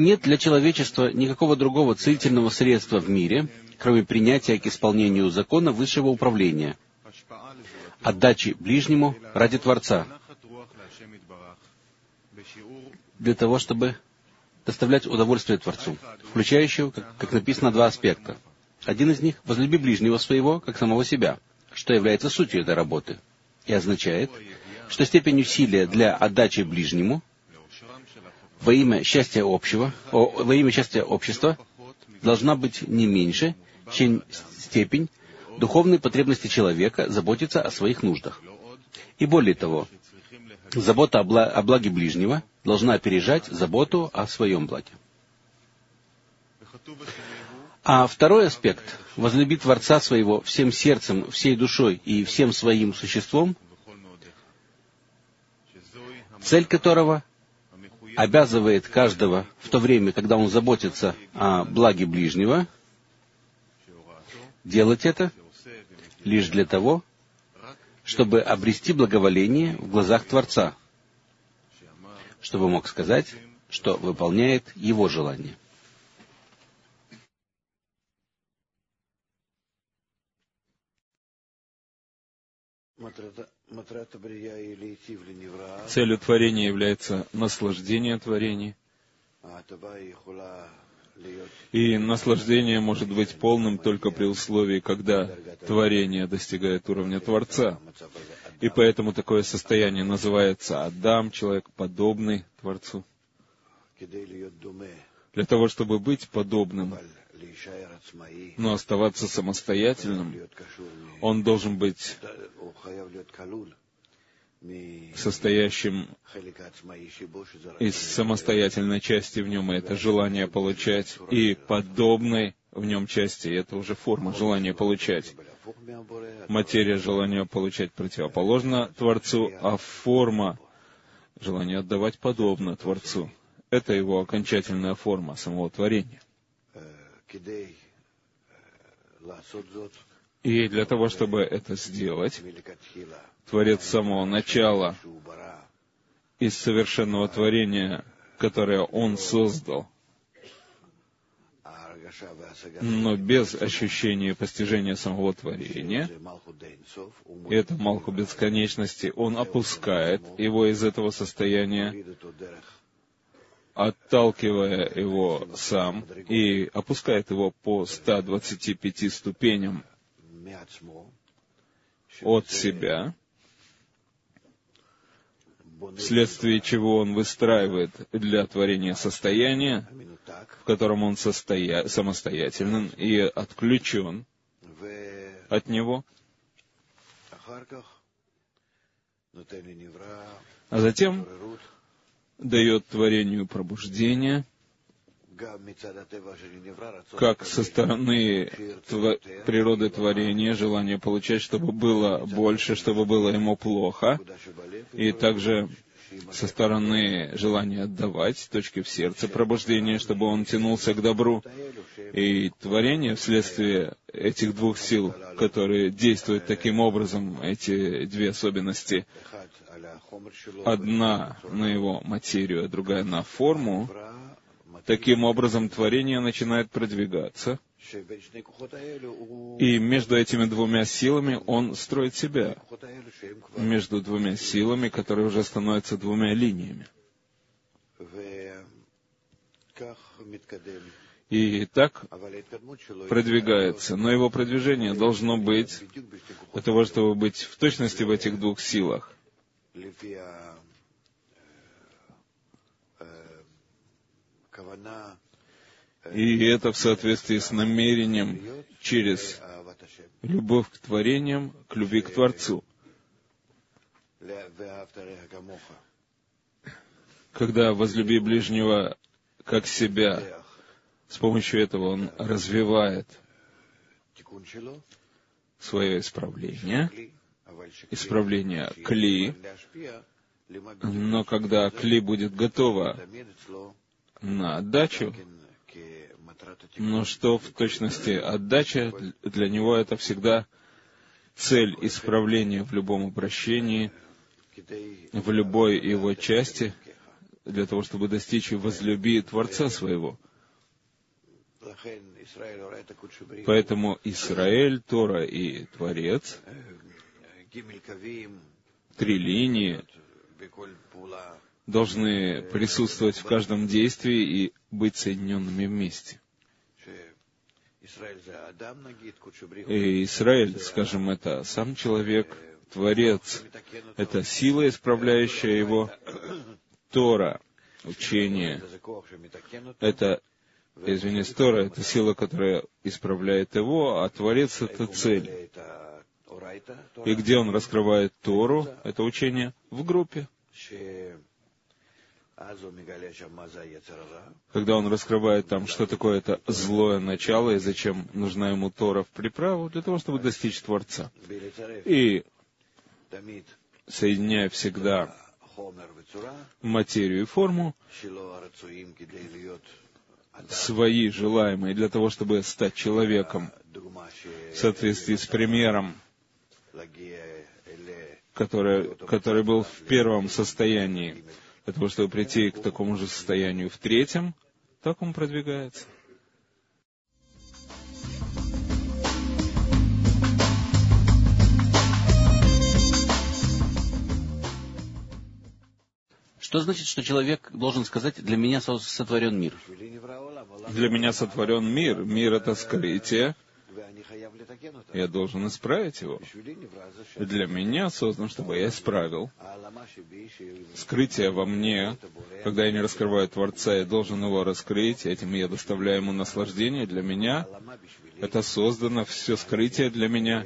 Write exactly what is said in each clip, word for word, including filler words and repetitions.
Нет для человечества никакого другого целительного средства в мире, кроме принятия к исполнению закона высшего управления, отдачи ближнему ради Творца, для того, чтобы доставлять удовольствие Творцу, включающего, как, как написано, два аспекта. Один из них — возлюби ближнего своего, как самого себя, что является сутью этой работы, и означает, что степень усилия для отдачи ближнему во имя счастья общего, о, во имя счастья общества должна быть не меньше, чем степень духовной потребности человека заботиться о своих нуждах. И более того, забота о, бла- о благе ближнего должна опережать заботу о своем благе. А второй аспект — возлюби Творца своего всем сердцем, всей душой и всем своим существом, цель которого обязывает каждого в то время, когда он заботится о благе ближнего, делать это лишь для того, чтобы обрести благоволение в глазах Творца, чтобы мог сказать, что выполняет Его желание. Целью творения является наслаждение творения. И наслаждение может быть полным только при условии, когда творение достигает уровня Творца. И поэтому такое состояние называется Адам, человек подобный Творцу. Для того, чтобы быть подобным, но оставаться самостоятельным, он должен быть состоящим из самостоятельной части в нем, и это желание получать, и подобной в нем части, и это уже форма желания получать. Материя желания получать противоположна Творцу, а форма желания отдавать подобно Творцу. Это его окончательная форма самого творения. И для того, чтобы это сделать, Творец с самого начала из совершенного творения, которое Он создал, но без ощущения и постижения самого творения, и это Малхут бесконечности, Он опускает его из этого состояния, отталкивая его сам, и опускает его по ста двадцати пяти ступеням от себя, вследствие чего он выстраивает для творения состояние, в котором он состоя... самостоятелен и отключен от него, а затем дает творению пробуждение, как со стороны тв... природы творения, желание получать, чтобы было больше, чтобы было ему плохо, и также со стороны желания отдавать, точки в сердце пробуждения, чтобы он тянулся к добру. И творение вследствие этих двух сил, которые действуют таким образом, эти две особенности, одна на его материю, а другая на форму, таким образом творение начинает продвигаться, и между этими двумя силами он строит себя, между двумя силами, которые уже становятся двумя линиями. И так продвигается. Но его продвижение должно быть для того, чтобы быть в точности в этих двух силах. И это в соответствии с намерением через любовь к творениям, к любви к Творцу. Когда возлюби ближнего как себя, с помощью этого он развивает свое исправление, исправление кли, но когда кли будет готова на отдачу, но что в точности отдача, для него это всегда цель исправления в любом обращении, в любой его части, для того, чтобы достичь и возлюби Творца своего. Поэтому Исраэль, Тора и Творец, три линии, должны присутствовать в каждом действии и быть соединенными вместе. И Израиль, скажем, это сам человек, Творец, это сила, исправляющая его, Тора, учение, это, извиняюсь, Тора, это сила, которая исправляет его, а Творец — это цель. И где он раскрывает Тору, это учение? В группе. Когда он раскрывает там, что такое это злое начало и зачем нужна ему Тора в приправу, для того, чтобы достичь Творца. И соединяя всегда материю и форму, свои желаемые, для того, чтобы стать человеком в соответствии с примером, который, который был в первом состоянии, для того, чтобы прийти к такому же состоянию в третьем, так он продвигается. Что значит, что человек должен сказать: «Для меня сотворен мир»? Для меня сотворен мир. Мир — это скрытие. Я должен исправить его. Для меня создан, чтобы я исправил. Скрытие во мне, когда я не раскрываю Творца, я должен его раскрыть, этим я доставляю ему наслаждение. Для меня это создано, все скрытие для меня.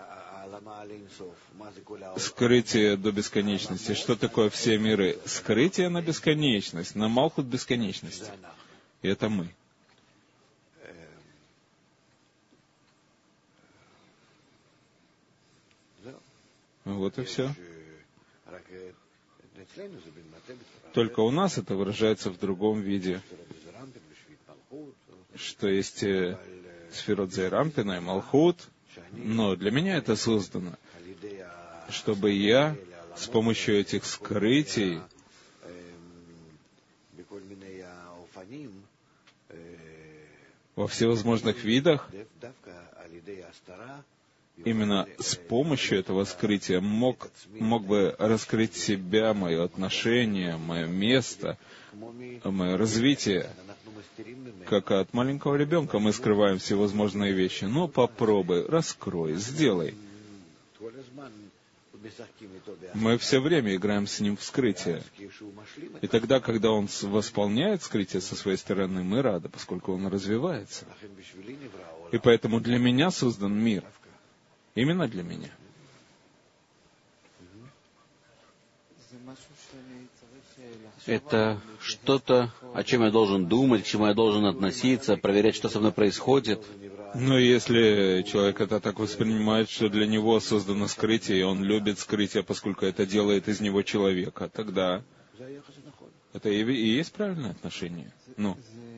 Скрытие до бесконечности. Что такое все миры? Скрытие на бесконечность, на Малхут бесконечности. И это мы. Вот и все. Только у нас это выражается в другом виде, что есть сферот Зейрампина и Малхут, но для меня это создано, чтобы я с помощью этих скрытий во всевозможных видах, именно с помощью этого скрытия мог, мог бы раскрыть себя, мое отношение, мое место, мое развитие. Как от маленького ребенка мы скрываем всевозможные вещи. Ну, попробуй, раскрой, сделай. Мы все время играем с ним в скрытие. И тогда, когда он восполняет скрытие со своей стороны, мы рады, поскольку он развивается. И поэтому для меня создан мир. Именно для меня. Это что-то, о чем я должен думать, к чему я должен относиться, проверять, что со мной происходит. Но если человек это так воспринимает, что для него создано скрытие, и он любит скрытие, поскольку это делает из него человека, тогда это и есть правильное отношение. Ну.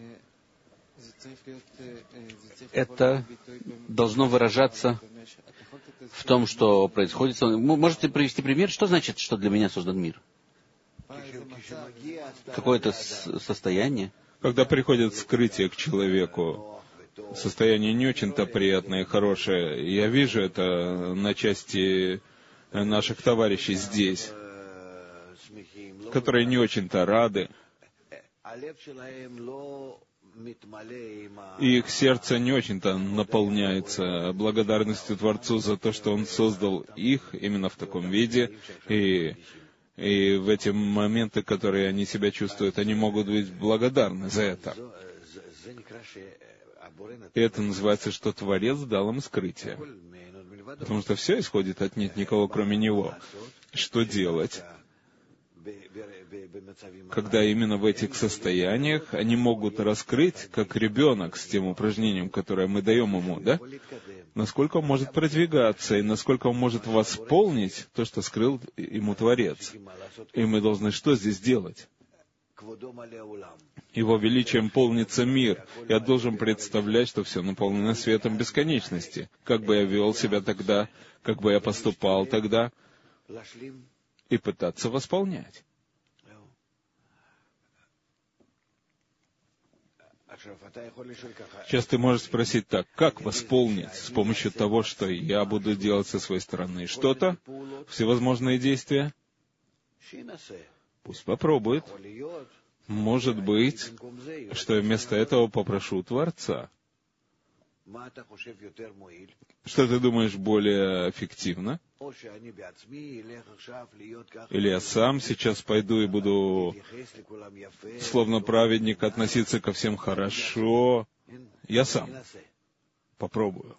Это должно выражаться в том, что происходит. Можете привести пример? Что значит, что для меня создан мир? Какое-то состояние? Когда приходит скрытие к человеку, состояние не очень-то приятное и хорошее. Я вижу это на части наших товарищей здесь, которые не очень-то рады. И их сердце не очень-то наполняется благодарностью Творцу за то, что Он создал их именно в таком виде. И, и в эти моменты, которые они себя чувствуют, они могут быть благодарны за это. И это называется, что Творец дал им скрытие. Потому что все исходит от нет никого, кроме Него. Что делать, когда именно в этих состояниях они могут раскрыть, как ребенок с тем упражнением, которое мы даем ему, да? Насколько он может продвигаться и насколько он может восполнить то, что скрыл ему Творец. И мы должны что здесь делать? Его величием полнится мир. Я должен представлять, что все наполнено светом бесконечности. Как бы я вел себя тогда, как бы я поступал тогда, и пытаться восполнять. Сейчас ты можешь спросить так: как восполнить с помощью того, что я буду делать со своей стороны что-то, всевозможные действия? Пусть попробует. Может быть, что я вместо этого попрошу Творца. Что ты думаешь более эффективно? Или я сам сейчас пойду и буду, словно праведник, относиться ко всем хорошо? Я сам попробую.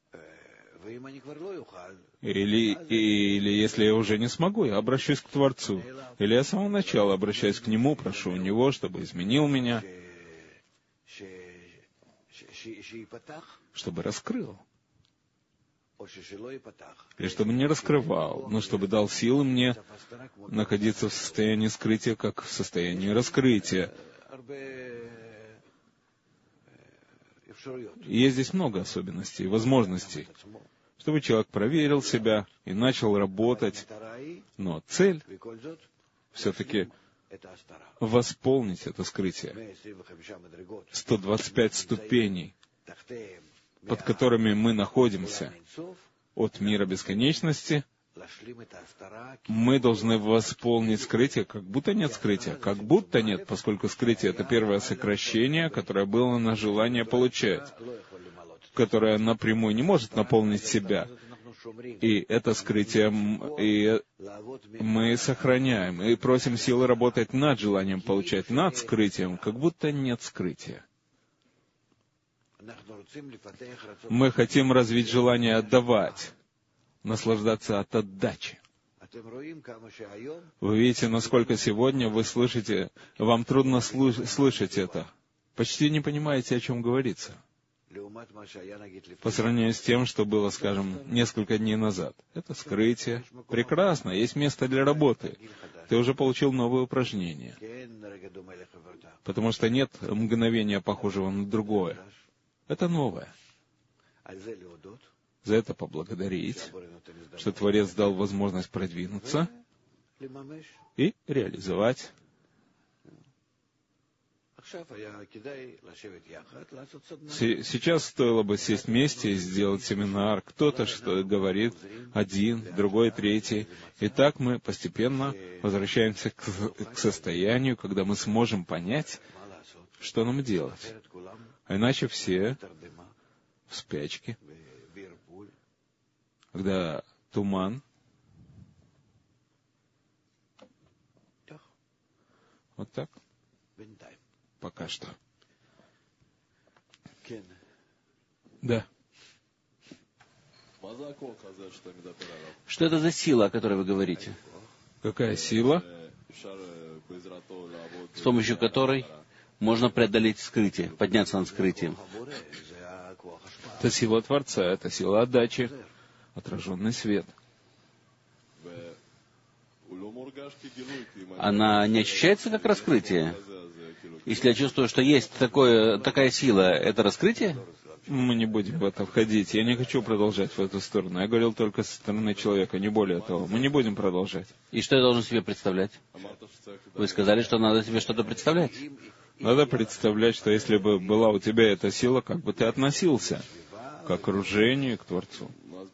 Или, или если я уже не смогу, я обращусь к Творцу. Или я с самого начала обращаюсь к Нему, прошу у Него, чтобы изменил меня, чтобы раскрыл. Или чтобы не раскрывал, но чтобы дал силы мне находиться в состоянии скрытия, как в состоянии раскрытия. И есть здесь много особенностей и возможностей, чтобы человек проверил себя и начал работать. Но цель все-таки восполнить это скрытие. сто двадцать пять ступеней, под которыми мы находимся, от мира бесконечности, мы должны восполнить скрытие, как будто нет скрытия. Как будто нет, поскольку скрытие — это первое сокращение, которое было на желание получать, которое напрямую не может наполнить себя. И это скрытие и мы сохраняем, и просим силы работать над желанием получать, над скрытием, как будто нет скрытия. Мы хотим развить желание отдавать, наслаждаться от отдачи. Вы видите, насколько сегодня вы слышите, вам трудно слу- слышать это. Почти не понимаете, о чем говорится. По сравнению с тем, что было, скажем, несколько дней назад. Это скрытие. Прекрасно, есть место для работы. Ты уже получил новое упражнение. Потому что нет мгновения, похожего на другое. Это новое. За это поблагодарить, что Творец дал возможность продвинуться и реализовать. Сейчас стоило бы сесть вместе и сделать семинар. Кто-то что говорит, один, другой, третий. И так мы постепенно возвращаемся к, к состоянию, когда мы сможем понять, что нам делать. А иначе все в спячке, когда туман. Вот так. Пока что. Да. Что это за сила, о которой вы говорите? Какая сила? С помощью которой можно преодолеть скрытие, подняться над скрытием. Это сила Творца, это сила отдачи, отраженный свет. Она не ощущается как раскрытие? Если я чувствую, что есть такое, такая сила, это раскрытие? Мы не будем в это входить. Я не хочу продолжать в эту сторону. Я говорил только со стороны человека, не более того. Мы не будем продолжать. И что я должен себе представлять? Вы сказали, что надо себе что-то представлять. Надо представлять, что если бы была у тебя эта сила, как бы ты относился к окружению, к Творцу.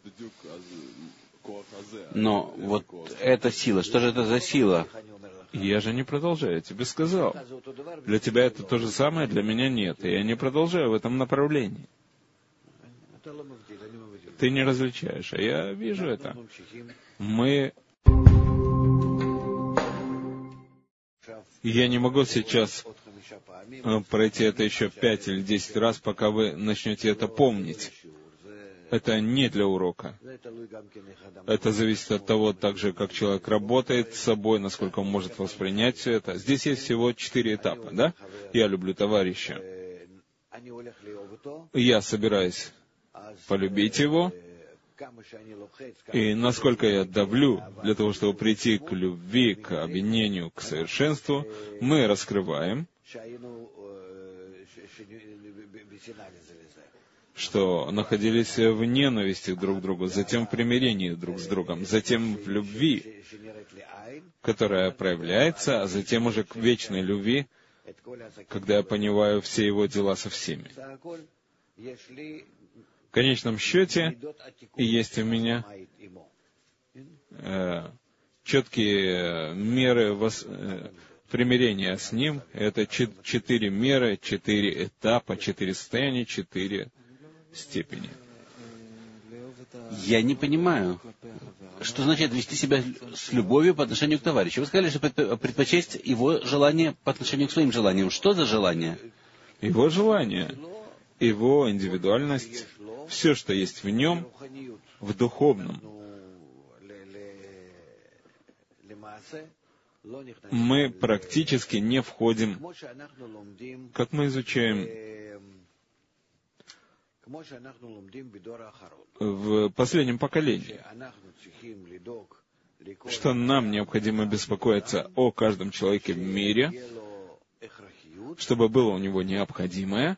Но вот эта сила, что же это за сила? Я же не продолжаю, я тебе сказал. Для тебя это то же самое, для меня нет. И я не продолжаю в этом направлении. Ты не различаешь, а я вижу это. Мы... Я не могу сейчас пройти это еще пять или десять раз, пока вы начнете это помнить. Это не для урока. Это зависит от того, также, как человек работает с собой, насколько он может воспринять все это. Здесь есть всего четыре этапа, да? Я люблю товарища. Я собираюсь полюбить его. И насколько я давлю для того, чтобы прийти к любви, к объединению, к совершенству, мы раскрываем, что находились в ненависти друг к другу, затем в примирении друг с другом, затем в любви, которая проявляется, а затем уже к вечной любви, когда я понимаю все его дела со всеми. В конечном счете, есть у меня э, четкие меры вос, э, примирения с ним. Это четыре меры, четыре этапа, четыре состояния, четыре степени. Я не понимаю, что значит вести себя с любовью по отношению к товарищу. Вы сказали, что предпочесть его желание по отношению к своим желаниям. Что за желание? Его желание, его индивидуальность, все, что есть в нем, в духовном. Мы практически не входим, как мы изучаем в последнем поколении, что нам необходимо беспокоиться о каждом человеке в мире, чтобы было у него необходимое.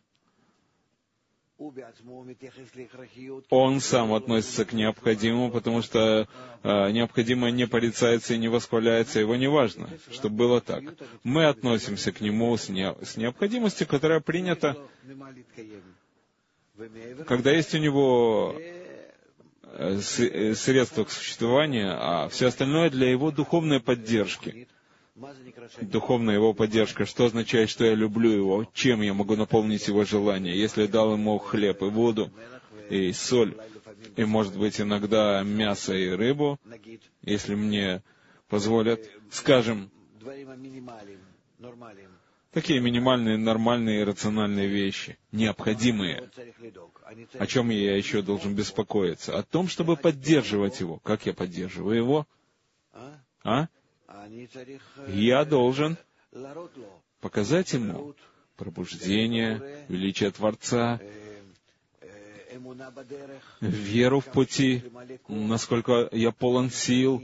Он сам относится к необходимому, потому что э, необходимое не порицается и не восхваляется, его не важно, чтобы было так. Мы относимся к нему с, не, с необходимостью, которая принята, когда есть у него э, с, э, средства к существованию, а все остальное для его духовной поддержки. Духовная его поддержка, что означает, что я люблю его, чем я могу наполнить его желание. Если я дал ему хлеб и воду, и соль, и, может быть, иногда мясо и рыбу, если мне позволят, скажем, такие минимальные, нормальные, рациональные вещи, необходимые. О чем я еще должен беспокоиться? О том, чтобы поддерживать его. Как я поддерживаю его? А? Я должен показать ему пробуждение, величие Творца, веру в пути, насколько я полон сил,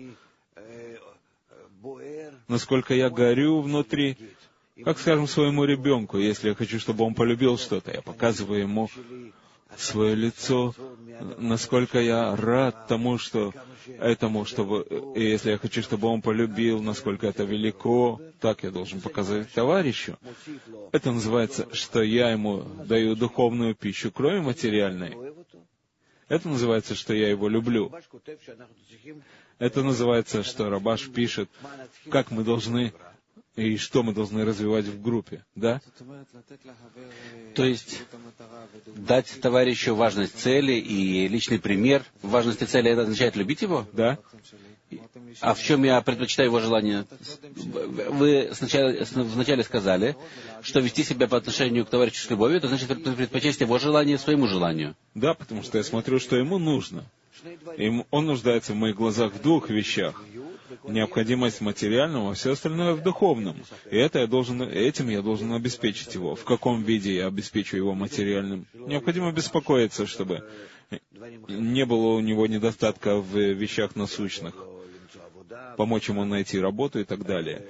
насколько я горю внутри. Как, скажем, своему ребенку, если я хочу, чтобы он полюбил что-то, я показываю ему свое лицо, насколько я рад тому, что этому, чтобы, и если я хочу, чтобы он полюбил, насколько это велико, так я должен показать товарищу. Это называется, что я ему даю духовную пищу, кроме материальной. Это называется, что я его люблю. Это называется, что Рабаш пишет, как мы должны и что мы должны развивать в группе, да? То есть дать товарищу важность цели и личный пример важности цели, это означает любить его? Да. А в чем я предпочитаю его желание? Вы сначала, вначале сказали, что вести себя по отношению к товарищу с любовью, это значит предпочесть его желание своему желанию. Да, потому что я смотрю, что ему нужно. И он нуждается в моих глазах в двух вещах. Необходимость материального, а все остальное в духовном. И это я должен, этим я должен обеспечить его. В каком виде я обеспечу его материальным? Необходимо беспокоиться, чтобы не было у него недостатка в вещах насущных. Помочь ему найти работу и так далее.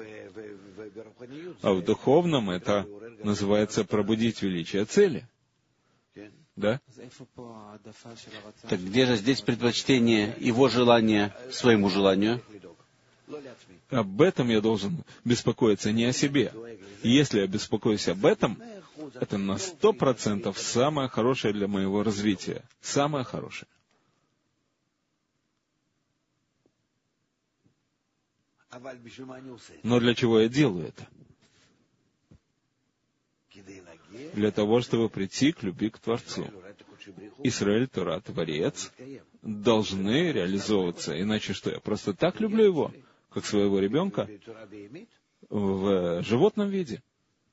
А в духовном это называется пробудить величие цели. Да? Так где же здесь предпочтение его желания своему желанию? Об этом я должен беспокоиться, не о себе. Если я беспокоюсь об этом, это на сто процентов самое хорошее для моего развития. Самое хорошее. Но для чего я делаю это? Для того, чтобы прийти к любви к Творцу. Израиль, Тора, Творец должны реализовываться. Иначе что, я просто так люблю его, как своего ребенка, в животном виде?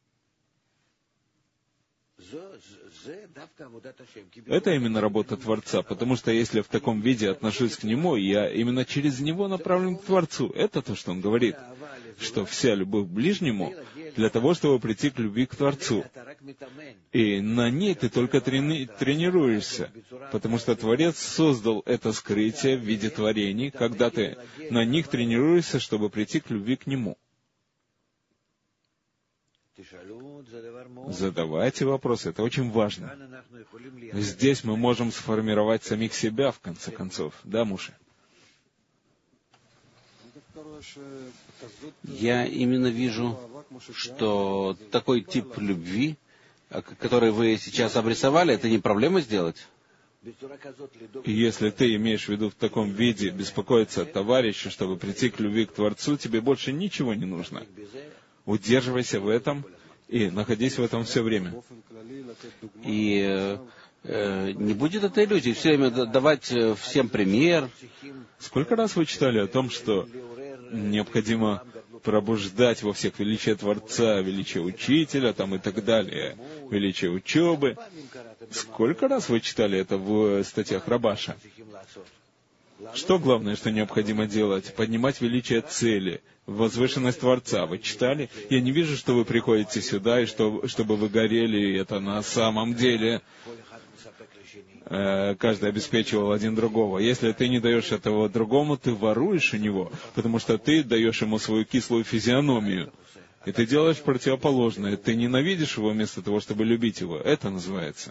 Это именно работа Творца, потому что если я в таком виде отношусь к Нему, я именно через Него направлен к Творцу. Это то, что Он говорит, что вся любовь к ближнему для того, чтобы прийти к любви к Творцу. И на ней ты только трени- тренируешься, потому что Творец создал это скрытие в виде творений, когда ты на них тренируешься, чтобы прийти к любви к Нему. Задавайте вопросы, это очень важно. Здесь мы можем сформировать самих себя, в конце концов. Да, Муше? Я именно вижу, что такой тип любви, который вы сейчас обрисовали, это не проблема сделать. И если ты имеешь в виду в таком виде беспокоиться о товарище, чтобы прийти к любви к Творцу, тебе больше ничего не нужно. Удерживайся в этом и находись в этом все время. И э, э, не будет этой иллюзии все время давать всем пример. Сколько раз вы читали о том, что необходимо пробуждать во всех величие Творца, величие Учителя там, и так далее, величие учебы? Сколько раз вы читали это в статьях Рабаша? Что главное, что необходимо делать? Поднимать величие цели, возвышенность Творца. Вы читали? Я не вижу, что вы приходите сюда, и что, чтобы вы горели, и это на самом деле э, каждый обеспечивал один другого. Если ты не даешь этого другому, ты воруешь у него, потому что ты даешь ему свою кислую физиономию. И ты делаешь противоположное. Ты ненавидишь его вместо того, чтобы любить его. Это называется.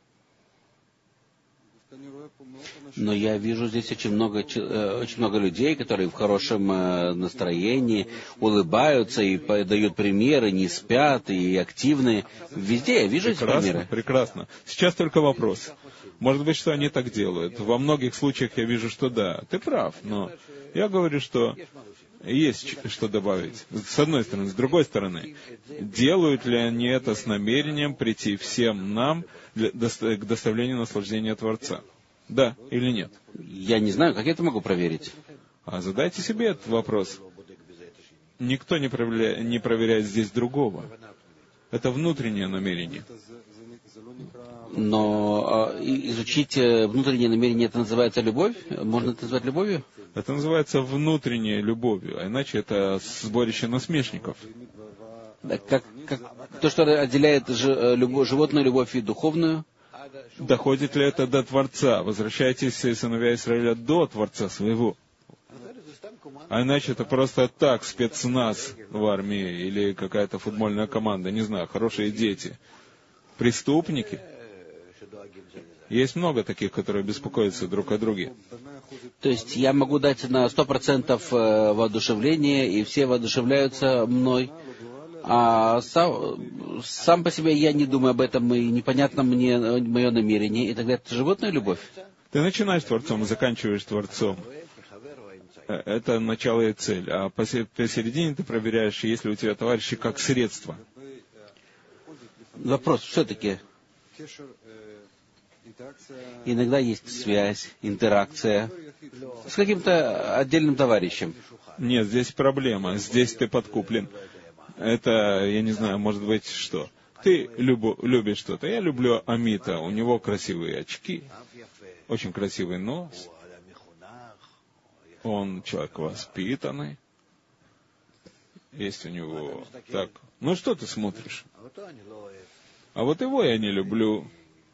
Но я вижу здесь очень много, очень много людей, которые в хорошем настроении, улыбаются и дают примеры, не спят и активны. Везде я вижу прекрасно, эти примеры. Прекрасно. Сейчас только вопрос. Может быть, что они так делают. Во многих случаях я вижу, что да, ты прав, но я говорю, что есть что добавить. С одной стороны. С другой стороны, делают ли они это с намерением прийти всем нам для, к доставлению наслаждения Творца? Да или нет? Я не знаю, как я это могу проверить. А задайте себе этот вопрос. Никто не проверяет, не проверяет здесь другого. Это внутреннее намерение. Но э, изучить внутреннее намерение, это называется любовь? Можно это назвать любовью? Это называется внутренней любовью, а иначе это сборище насмешников. Да, как, как, то, что отделяет ж, любовь, животную любовь и духовную? Доходит ли это до Творца? Возвращайтесь, сыновья Израиля, до Творца своего. А иначе это просто так, спецназ в армии или какая-то футбольная команда, не знаю, хорошие дети. Преступники. Есть много таких, которые беспокоятся друг о друге. То есть я могу дать на сто процентов воодушевление, и все воодушевляются мной, а сам, сам по себе я не думаю об этом, и непонятно мне мое намерение, и тогда это животная любовь. Ты начинаешь Творцом и заканчиваешь Творцом. Это начало и цель. А посередине ты проверяешь, есть ли у тебя товарищи как средство. Вопрос все-таки. Иногда есть связь, интеракция с каким-то отдельным товарищем. Нет, здесь проблема. Здесь ты подкуплен. Это, я не знаю, может быть, что? Ты любу, любишь что-то. Я люблю Амита. У него красивые очки, очень красивый нос. Он человек воспитанный. Есть у него так. Ну что ты смотришь? А вот его я не люблю.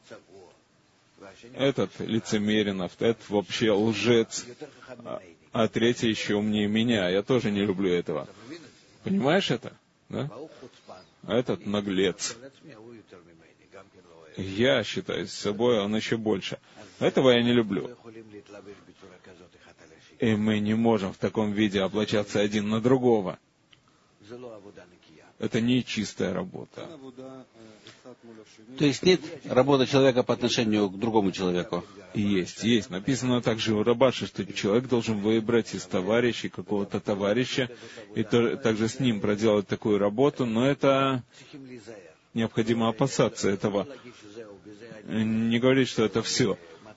Этот лицемерен, этот вообще лжец. А, а третий еще умнее меня. Я тоже не люблю этого. Понимаешь это? Да? А этот наглец. Я считаюсь собой, он еще больше. Этого я не люблю. И мы не можем в таком виде облачаться один на другого. Это не чистая работа. То есть нет работы человека по отношению к другому человеку? Есть, есть. Написано также у Рабаши, что человек должен выбрать из товарищей какого-то товарища и то, также с ним проделать такую работу, но это необходимо опасаться этого. Не говорить, что это все.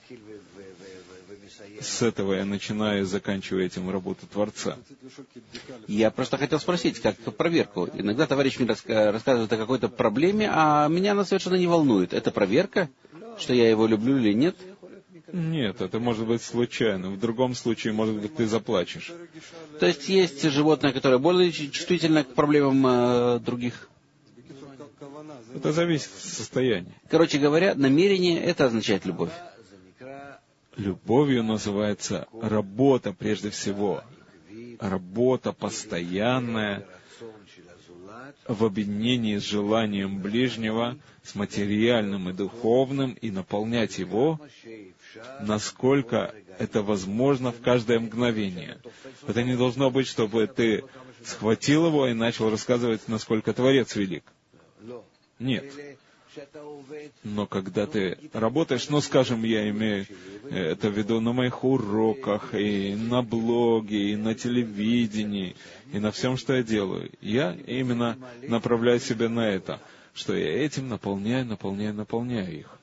С этого я начинаю и заканчиваю этим работу Творца. Я просто хотел спросить, как проверку. Иногда товарищ мне рассказывает о какой-то проблеме, а меня она совершенно не волнует. Это проверка, что я его люблю или нет? Нет, это может быть случайно. В другом случае, может быть, ты заплачешь. То есть есть животное, которое более чувствительно к проблемам э, других? Это зависит от состояния. Короче говоря, намерение — это означает любовь. Любовью называется работа прежде всего. Работа постоянная в объединении с желанием ближнего, с материальным и духовным, и наполнять его, насколько это возможно в каждое мгновение. Это не должно быть, чтобы ты схватил его и начал рассказывать, насколько Творец велик. Нет. Но когда ты работаешь, ну, скажем, я имею это в виду на моих уроках, и на блоге, и на телевидении, и на всем, что я делаю, я именно направляю себя на это, что я этим наполняю, наполняю, наполняю их.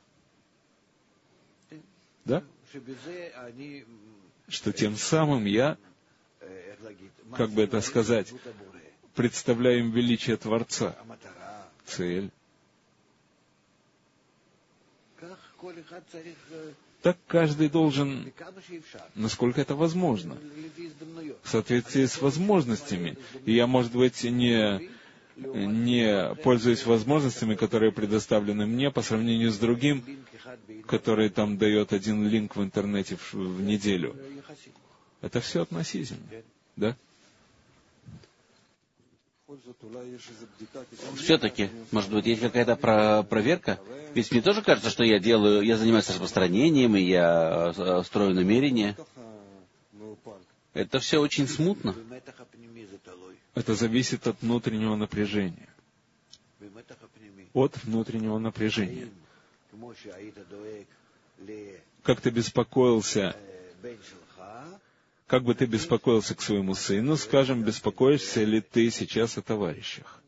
Да? Что тем самым я, как бы это сказать, представляю им величие Творца. Цель. Так каждый должен, насколько это возможно, в соответствии с возможностями. И я, может быть, не, не пользуюсь возможностями, которые предоставлены мне, по сравнению с другим, который там дает один линк в интернете в, в неделю. Это все относительно, да? Все-таки, может быть, есть какая-то про- проверка? Ведь мне тоже кажется, что я делаю, я занимаюсь распространением, и я э, строю намерения. Это все очень смутно. Это зависит от внутреннего напряжения. От внутреннего напряжения. Как ты беспокоился, как бы ты беспокоился к своему сыну, скажем, беспокоишься ли ты сейчас о товарищах?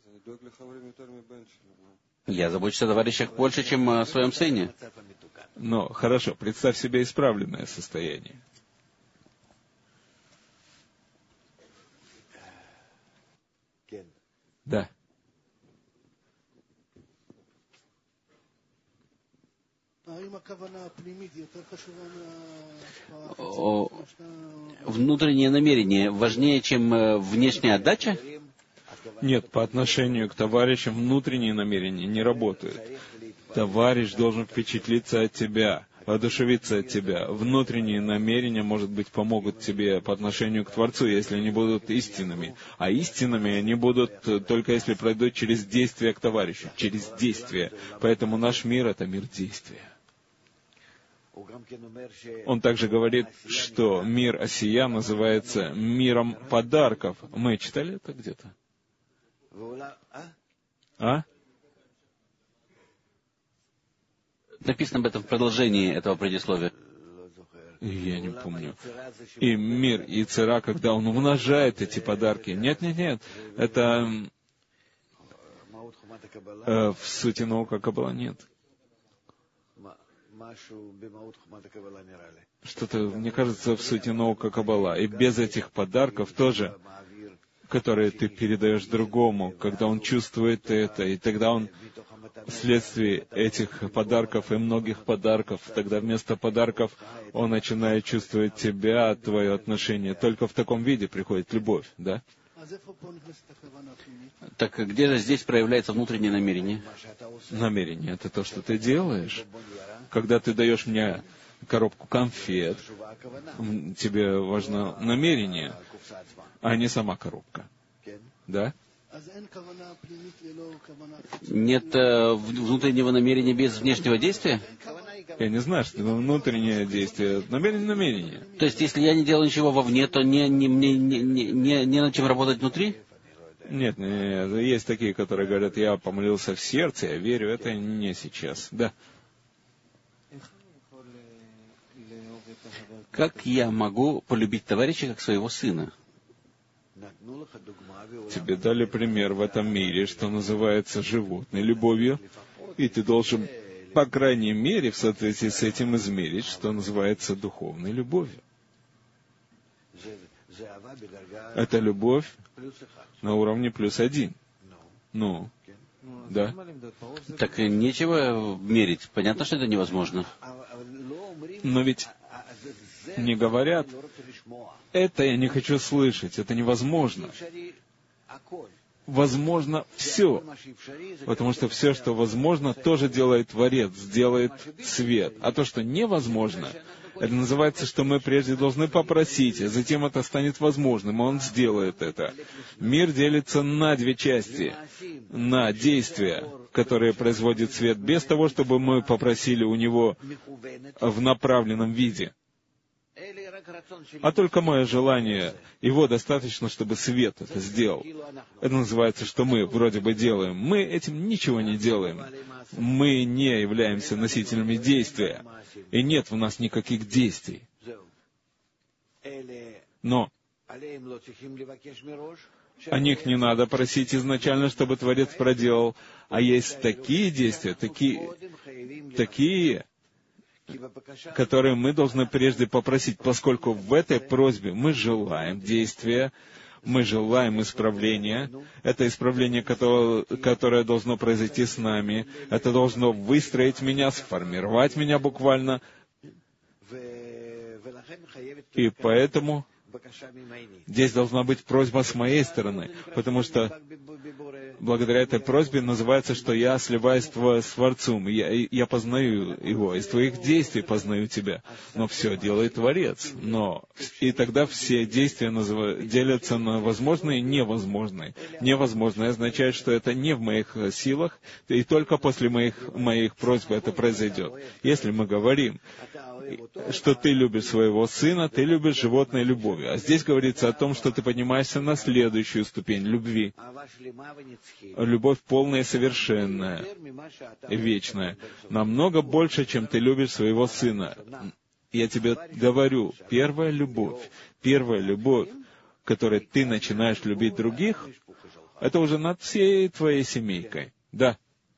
Я забочусь о товарищах больше, чем о своем сыне. Но, хорошо, представь себе исправленное состояние. Да. О, внутреннее намерение важнее, чем э, внешняя отдача? Нет, по отношению к товарищам внутренние намерения не работают. Товарищ должен впечатлиться от тебя, воодушевиться от тебя. Внутренние намерения, может быть, помогут тебе по отношению к Творцу, если они будут истинными. А истинными они будут только если пройдут через действие к товарищу, через действие. Поэтому наш мир — это мир действия. Он также говорит, что мир Осия называется миром подарков. Мы читали это где-то? А? Написано об этом в продолжении этого предисловия. Я не помню. И мир Яцера, когда он умножает эти подарки. Нет, нет, нет. Это э, в сути наука Каббала нет. Что-то, мне кажется, в сути наука Каббала. И без этих подарков тоже, которые ты передаешь другому, когда он чувствует это, и тогда он вследствие этих подарков и многих подарков, тогда вместо подарков он начинает чувствовать тебя, твое отношение. Только в таком виде приходит любовь, да? Так где же здесь проявляется внутреннее намерение? Намерение — это то, что ты делаешь. Когда ты даешь мне коробку конфет, тебе важно намерение, а не сама коробка. Да? Нет э, внутреннего намерения без внешнего действия? Я не знаю, что это внутреннее действие. Намерение, намерение. То есть, если я не делаю ничего вовне, то не, не, мне не, не, не, не над чем работать внутри? Нет, нет, нет, есть такие, которые говорят, я помолился в сердце, я верю, это не сейчас. Да. Как я могу полюбить товарища как своего сына? Тебе дали пример в этом мире, что называется животной любовью, и ты должен, по крайней мере, в соответствии с этим измерить, что называется духовной любовью. Это любовь на уровне плюс один. Ну, да. Так нечего мерить. Понятно, что это невозможно. Но ведь не говорят, это я не хочу слышать, это невозможно. Возможно все, потому что все, что возможно, тоже делает Творец, делает свет. А то, что невозможно, Это называется, что мы прежде должны попросить, а затем это станет возможным, и Он сделает это. Мир делится на две части. На действия, которые производит свет, без того, чтобы мы попросили у Него в направленном виде. А только мое желание, его достаточно, чтобы свет это сделал. Это называется, что мы вроде бы делаем. Мы этим ничего не делаем. Мы не являемся носителями действия. И нет в нас никаких действий. Но о них не надо просить изначально, чтобы Творец проделал. А есть такие действия, такие, такие, которые мы должны прежде попросить, поскольку в этой просьбе мы желаем действия, мы желаем исправления. Это исправление, которое, которое должно произойти с нами. Это должно выстроить меня, сформировать меня буквально. И поэтому здесь должна быть просьба с моей стороны, потому что благодаря этой просьбе называется, что я сливаюсь с Творцом, я, я познаю Его, из Твоих действий познаю Тебя. Но все делает Творец. Но и тогда все действия назыв... делятся на возможные и невозможные. Невозможное означает, что это не в моих силах, и только после моих, моих просьб это произойдет. Если мы говорим, что ты любишь своего сына, ты любишь животной любовью. А здесь говорится о том, что ты поднимаешься на следующую ступень любви. Любовь полная и совершенная, вечная. Намного больше, чем ты любишь своего сына. Я тебе говорю, первая любовь, первая любовь, которой ты начинаешь любить других, это уже над всей твоей семейкой. Да.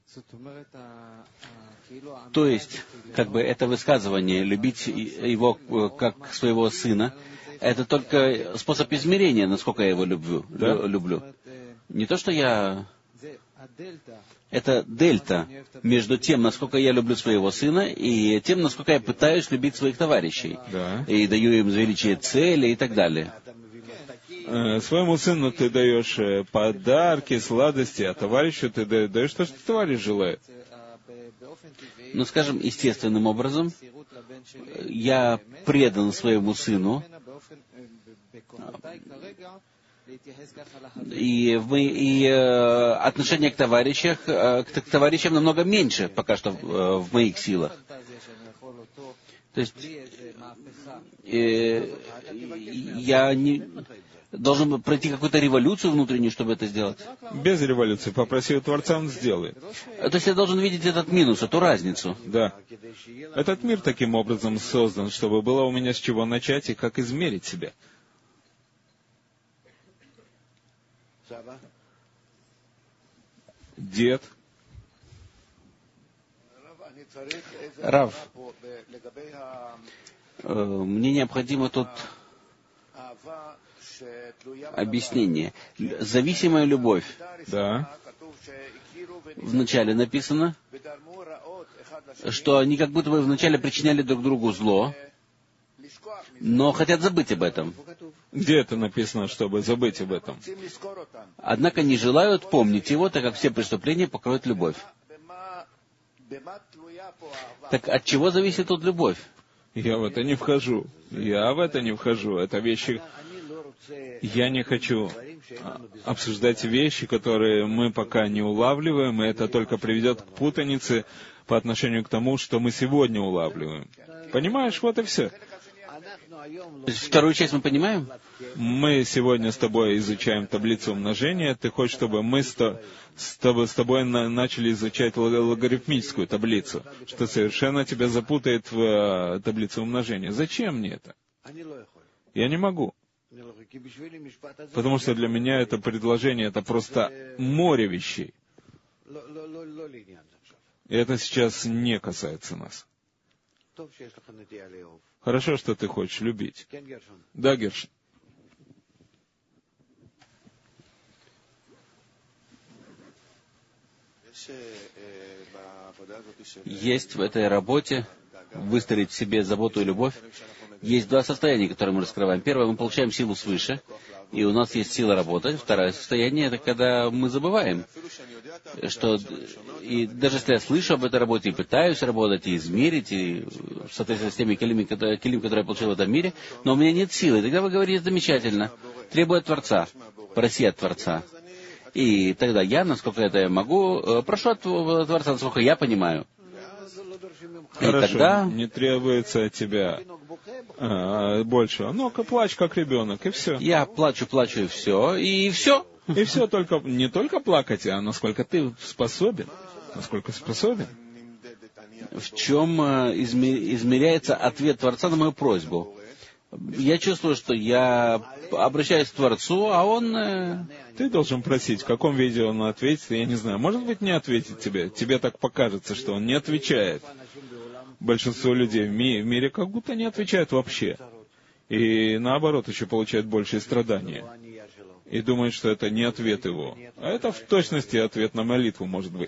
То есть, как бы это высказывание, любить его как своего сына, это только способ измерения, насколько я его люблю. Да? люблю. Не то, что я... Это дельта между тем, насколько я люблю своего сына, и тем, насколько я пытаюсь любить своих товарищей. Да. И даю им величие цели и так далее. Своему сыну ты даешь подарки, сладости, а товарищу ты даешь то, что товарищ желает. Ну, скажем, естественным образом, я предан своему сыну, и, в мои, и э, отношение к товарищам, э, к, к товарищам намного меньше пока что э, в моих силах. То есть э, я не... должен пройти какую-то революцию внутреннюю, чтобы это сделать? Без революции. Попроси у Творца, Он сделает. То есть я должен видеть этот минус, эту разницу? Да. Этот мир таким образом создан, чтобы было у меня с чего начать и как измерить себя. Дед. Рав, мне необходимо тут объяснение. Зависимая любовь. Да. Вначале написано, что они как будто бы вначале причиняли друг другу зло, но хотят забыть об этом. Где это написано, чтобы забыть об этом? Однако не желают помнить его, так как все преступления покроют любовь. Так от чего зависит тут любовь? Я в это не вхожу. Я в это не вхожу. Это вещи... Я не хочу обсуждать вещи, которые мы пока не улавливаем, и это только приведет к путанице по отношению к тому, что мы сегодня улавливаем. Понимаешь, вот и все. То есть вторую часть мы понимаем? Мы сегодня с тобой изучаем таблицу умножения. Ты хочешь, чтобы мы с, то, с, тобой, с тобой на, начали изучать логарифмическую таблицу, что совершенно тебя запутает в uh, таблице умножения. Зачем мне это? Я не могу. Потому что для меня это предложение, это просто море вещей. И это сейчас не касается нас. Хорошо, что ты хочешь любить. Да, Гершин? Есть в этой работе выстроить в себе заботу и любовь. Есть два состояния, которые мы раскрываем. Первое, мы получаем силу свыше. и у нас есть сила работать. Второе состояние — это когда мы забываем, что и даже если я слышу об этой работе и пытаюсь работать, и измерить, и в соответствии с теми килим, которые я получил в этом мире, но у меня нет силы. Тогда вы говорите: замечательно, требуй от Творца, проси от Творца. И тогда я, насколько это я могу, прошу от Творца, насколько я понимаю. Хорошо, и тогда... не требуется от тебя а, больше. Ну-ка, плачь, как ребенок, и все. Я плачу, плачу, и все, и все. И все, только не только плакать, а насколько ты способен. Насколько способен. В чем измеряется ответ Творца на мою просьбу? Я чувствую, что я обращаюсь к Творцу, а Он... Ты должен просить, в каком виде Он ответит, я не знаю. Может быть, не ответит тебе. Тебе так покажется, что Он не отвечает. Большинство людей в ми- в мире как будто не отвечают вообще. И наоборот, еще получают большие страдания. И думают, что это не ответ Его. А это в точности ответ на молитву, может быть.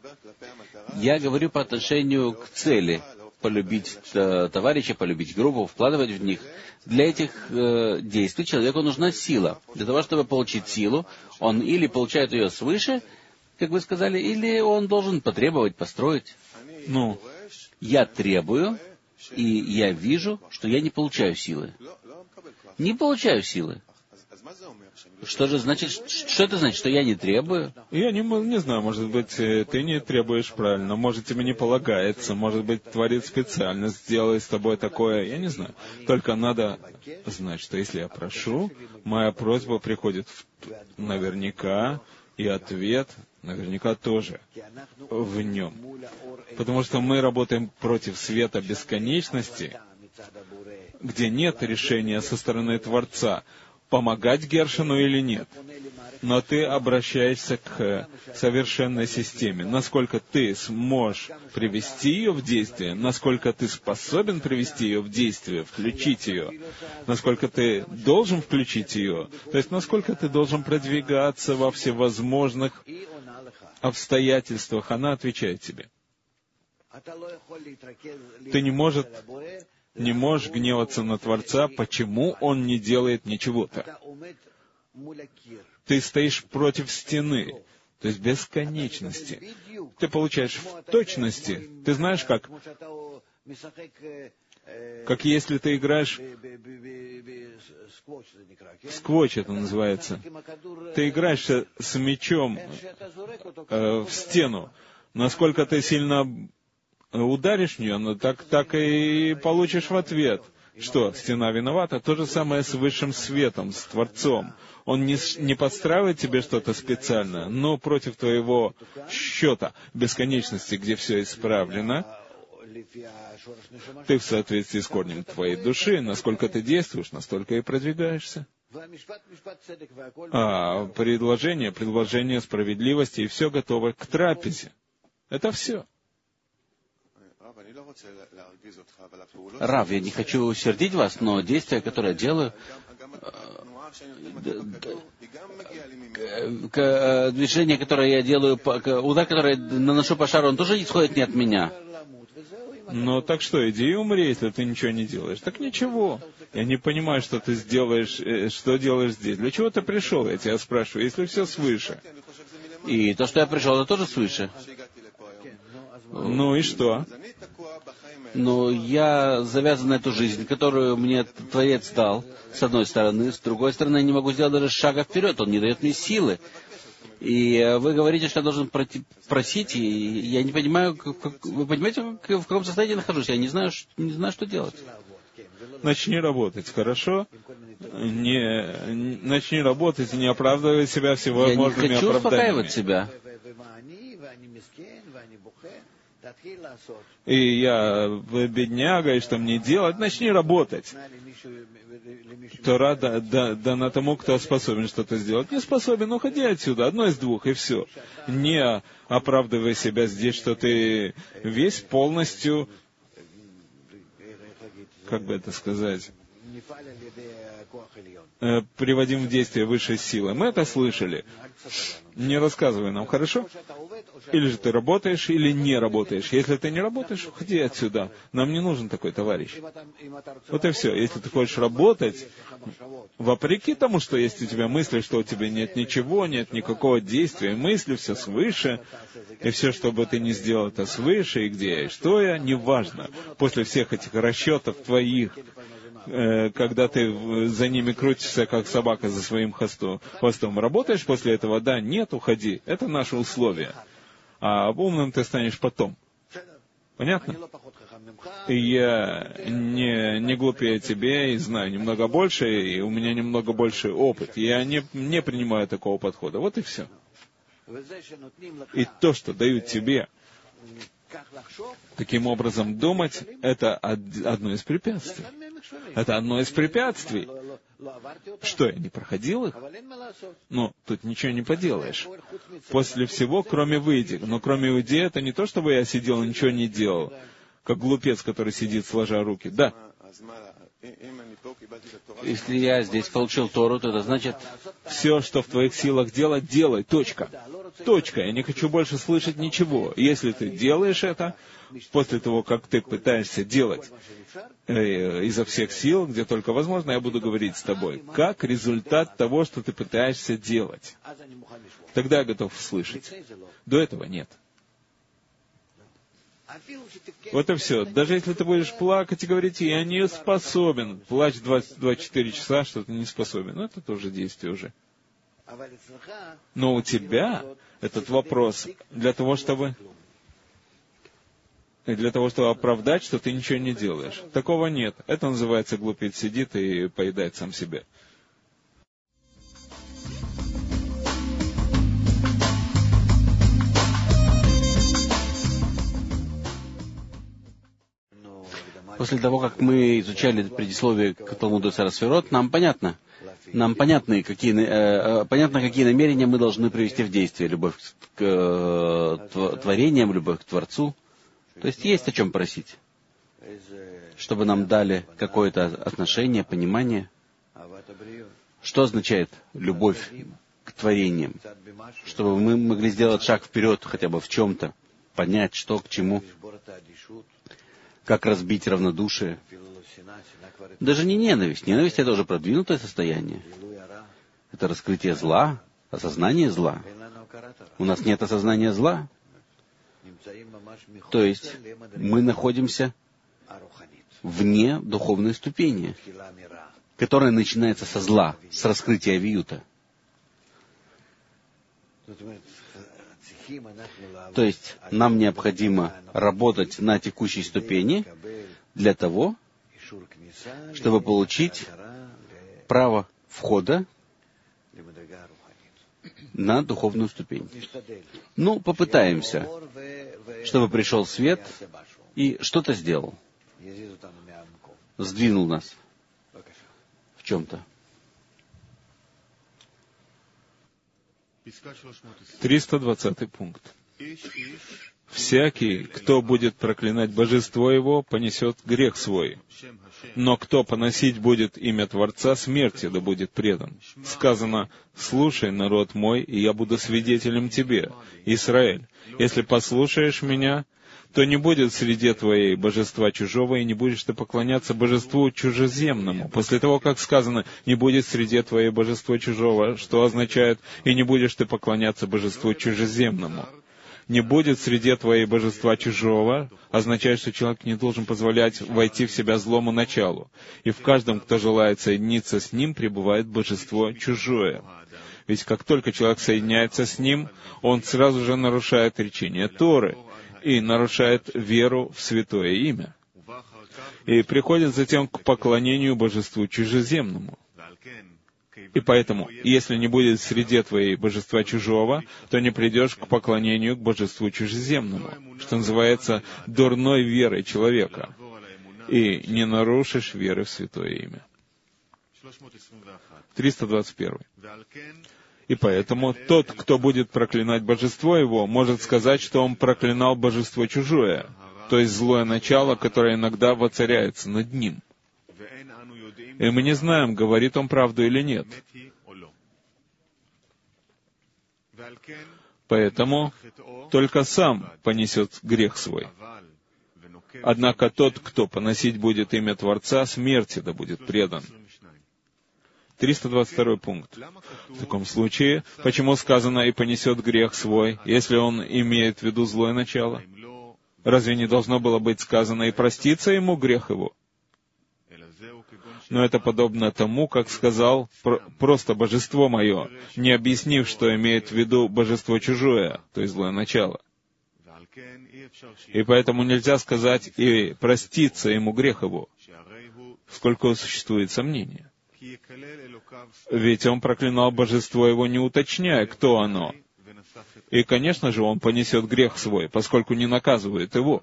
Я говорю по отношению к цели. Полюбить э, товарища, полюбить группу, вкладывать в них. Для этих э, действий человеку нужна сила. Для того, чтобы получить силу, он или получает ее свыше, как вы сказали, или он должен потребовать, построить. Ну, я требую, и я вижу, что я не получаю силы. Не получаю силы. Что же значит, что это значит, что я не требую? Я не, не знаю, может быть, ты не требуешь правильно, может, тебе не полагается, может быть, Творец специально сделает с тобой такое, я не знаю. Только надо знать, что если я прошу, моя просьба приходит в, наверняка, и ответ наверняка тоже в нем. Потому что мы работаем против света бесконечности, где нет решения со стороны Творца, помогать Гершину или нет. Но ты обращаешься к совершенной системе. Насколько ты сможешь привести ее в действие, насколько ты способен привести ее в действие, включить ее, насколько ты должен включить ее, то есть насколько ты должен продвигаться во всевозможных обстоятельствах, она отвечает тебе. Ты не можешь... Не можешь гневаться на Творца, почему Он не делает ничего-то. Ты стоишь против стены, то есть бесконечности. Ты получаешь в точности. Ты знаешь, как, как если ты играешь... Сквотч это называется. Ты играешь с мячом э, в стену. Насколько ты сильно... ударишь в нее, но так, так и получишь в ответ. Что, стена виновата? То же самое с высшим светом, с Творцом. Он не, не подстраивает тебе что-то специально, но против твоего счета бесконечности, где все исправлено, ты в соответствии с корнем твоей души, насколько ты действуешь, настолько и продвигаешься. А предложение, предложение справедливости, и все готово к трапезе. Это все. Рав, я не хочу сердить вас, но действия, которые я делаю, движение, которое я делаю, удар, который наношу по шару, он тоже исходит не от меня. Ну, так что, иди и умри, если ты ничего не делаешь. Так ничего. Я не понимаю, что ты сделаешь, что делаешь здесь. Для чего ты пришел, я тебя спрашиваю, если все свыше? И то, что я пришел, это тоже свыше. Ну и что? Но я завязан на эту жизнь, которую мне Творец дал, с одной стороны. С другой стороны, я не могу сделать даже шага вперед, он не дает мне силы. И вы говорите, что я должен просить, и я не понимаю, как, вы понимаете, в каком состоянии я нахожусь? Я не знаю, не знаю, что делать. Начни работать, хорошо? Не, начни работать и не оправдывай себя всевозможными оправданиями. Я не хочу оправданиями. успокаивать себя. И я бедняга, и что мне делать? Начни работать. Тора да, да, дана тому, кто способен что-то сделать. Не способен, уходи отсюда. Одно из двух, и все. Не оправдывай себя здесь, что ты весь полностью, как бы это сказать, э, приводим в действие высшей силы. Мы это слышали. Не рассказывай нам, хорошо? Или же ты работаешь, или не работаешь. Если ты не работаешь, уходи отсюда. Нам не нужен такой товарищ. Вот и все. Если ты хочешь работать, вопреки тому, что есть у тебя мысли, что у тебя нет ничего, нет никакого действия, мысли, все свыше, и все, что бы ты ни сделал, это свыше, и где я, и что я, неважно. После всех этих расчетов твоих, э, когда ты за ними крутишься, как собака за своим хвостом, хвостом, работаешь после этого, да, нет, уходи. Это наши условия. А умным ты станешь потом. Понятно? И я не, не глупее тебе, и знаю немного больше, и у меня немного больше опыт. Я не, не принимаю такого подхода. Вот и все. И то, что дают тебе таким образом думать, это одно из препятствий. Это одно из препятствий. Что, я не проходил их? Ну, тут ничего не поделаешь. После всего, кроме выйди. Но кроме уйди, это не то, чтобы я сидел и ничего не делал, как глупец, который сидит, сложа руки. Да. Если я здесь получил Тору, то это значит... Все, что в твоих силах делать, делай. Точка. Точка. Я не хочу больше слышать ничего. Если ты делаешь это, после того, как ты пытаешься делать э, изо всех сил, где только возможно, я буду говорить с тобой, как результат того, что ты пытаешься делать. Тогда я готов слышать. До этого нет. Вот и все. Даже если ты будешь плакать и говорить, я не способен, плачь двадцать четыре часа, что ты не способен. Ну, это тоже действие уже. Но у тебя этот вопрос для того, чтобы для того, чтобы оправдать, что ты ничего не делаешь. Такого нет. Это называется глупец сидит и поедает сам себя. После того, как мы изучали предисловие к Талмуду Эцер ха-Сферот, нам понятно, нам понятны, какие, э, понятно, какие намерения мы должны привести в действие. Любовь к э, творениям, любовь к Творцу. То есть есть о чем просить, чтобы нам дали какое-то отношение, понимание. Что означает любовь к творениям? Чтобы мы могли сделать шаг вперед хотя бы в чем-то, понять, что к чему. Как разбить равнодушие. Даже не ненависть. Ненависть — это уже продвинутое состояние. Это раскрытие зла, осознание зла. У нас нет осознания зла. То есть мы находимся вне духовной ступени, которая начинается со зла, с раскрытия виюта. То есть нам необходимо работать на текущей ступени для того, чтобы получить право входа на духовную ступень. Ну, попытаемся, чтобы пришел свет и что-то сделал. Сдвинул нас в чем-то. триста двадцатый пункт. «Всякий, кто будет проклинать божество его, понесет грех свой. Но кто поносить будет имя Творца, смерти да будет предан. Сказано, слушай, народ мой, и я буду свидетелем тебе, Израиль. Если послушаешь меня, то не будет среди твоей божества чужого, и не будешь ты поклоняться божеству чужеземному». После того, как сказано, не будет среди твоей божества чужого, что означает, и не будешь ты поклоняться божеству чужеземному. Не будет среди твоей божества чужого, означает, что человек не должен позволять войти в себя злому началу. И в каждом, кто желает соединиться с ним, пребывает божество чужое. Ведь как только человек соединяется с ним, он сразу же нарушает речение Торы и нарушает веру в святое имя. И приходит затем к поклонению божеству чужеземному. И поэтому, если не будет среди твоей божества чужого, то не придешь к поклонению к божеству чужеземному, что называется дурной верой человека, и не нарушишь веры в святое имя. триста двадцать первый. И поэтому тот, кто будет проклинать божество его, может сказать, что он проклинал божество чужое, то есть злое начало, которое иногда воцаряется над ним. И мы не знаем, говорит он правду или нет. Поэтому только сам понесет грех свой. Однако тот, кто поносить будет имя Творца, смерти да будет предан. триста двадцать второй пункт. В таком случае, почему сказано «и понесет грех свой», если он имеет в виду злое начало? Разве не должно было быть сказано «и простится ему грех его»? Но это подобно тому, как сказал просто «божество мое», не объяснив, что имеет в виду божество чужое, то есть злое начало. И поэтому нельзя сказать «и простится ему грех его», сколько существует сомнения. Ведь он проклинал божество его, не уточняя, кто оно. И, конечно же, он понесет грех свой, поскольку не наказывает его.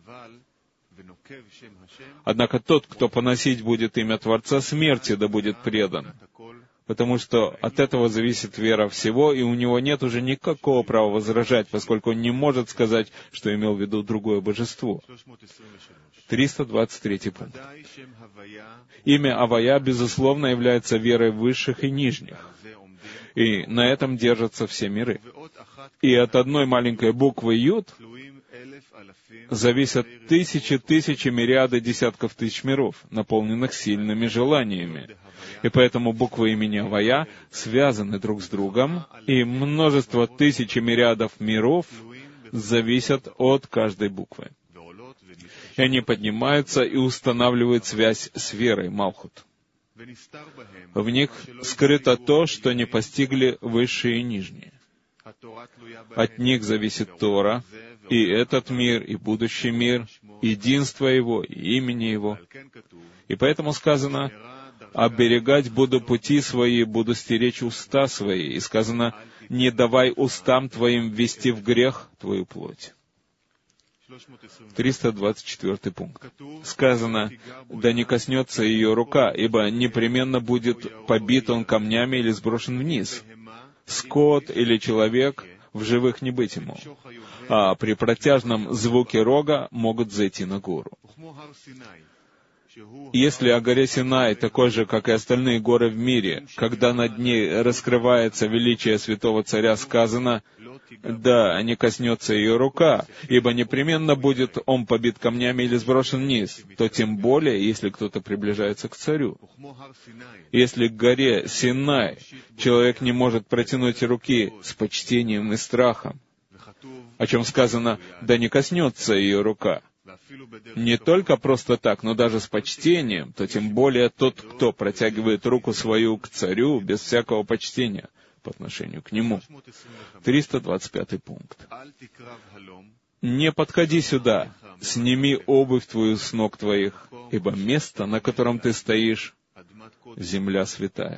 Однако тот, кто поносить будет имя Творца, смерти да будет предан. Потому что от этого зависит вера всего, и у него нет уже никакого права возражать, поскольку он не может сказать, что имел в виду другое божество. триста двадцать третий пункт. Имя Авая, безусловно, является верой высших и нижних. И на этом держатся все миры. И от одной маленькой буквы Юд зависят тысячи, тысячи, мириады, десятков тысяч миров, наполненных сильными желаниями. И поэтому буквы имени Авая связаны друг с другом, и множество тысяч и мириадов миров зависят от каждой буквы. И они поднимаются и устанавливают связь с верой, Малхут. В них скрыто то, что не постигли высшие и нижние. От них зависит Тора, и этот мир, и будущий мир, единство его, и имени его. И поэтому сказано, «Оберегать буду пути свои, буду стеречь уста свои». И сказано, «Не давай устам твоим ввести в грех твою плоть». триста двадцать четвертый пункт. Сказано, «Да не коснется ее рука, ибо непременно будет побит он камнями или сброшен вниз. Скот или человек, в живых не быть ему, а при протяжном звуке рога могут зайти на гору». Если о горе Синай, такой же, как и остальные горы в мире, когда над ней раскрывается величие святого царя, сказано, «Да, не коснется ее рука, ибо непременно будет он побит камнями или сброшен вниз», то тем более, если кто-то приближается к царю. Если к горе Синай человек не может протянуть руки с почтением и страхом, о чем сказано, «Да не коснется ее рука», не только просто так, но даже с почтением, то тем более тот, кто протягивает руку свою к царю без всякого почтения по отношению к нему. триста двадцать пятый пункт. «Не подходи сюда, сними обувь твою с ног твоих, ибо место, на котором ты стоишь, земля святая».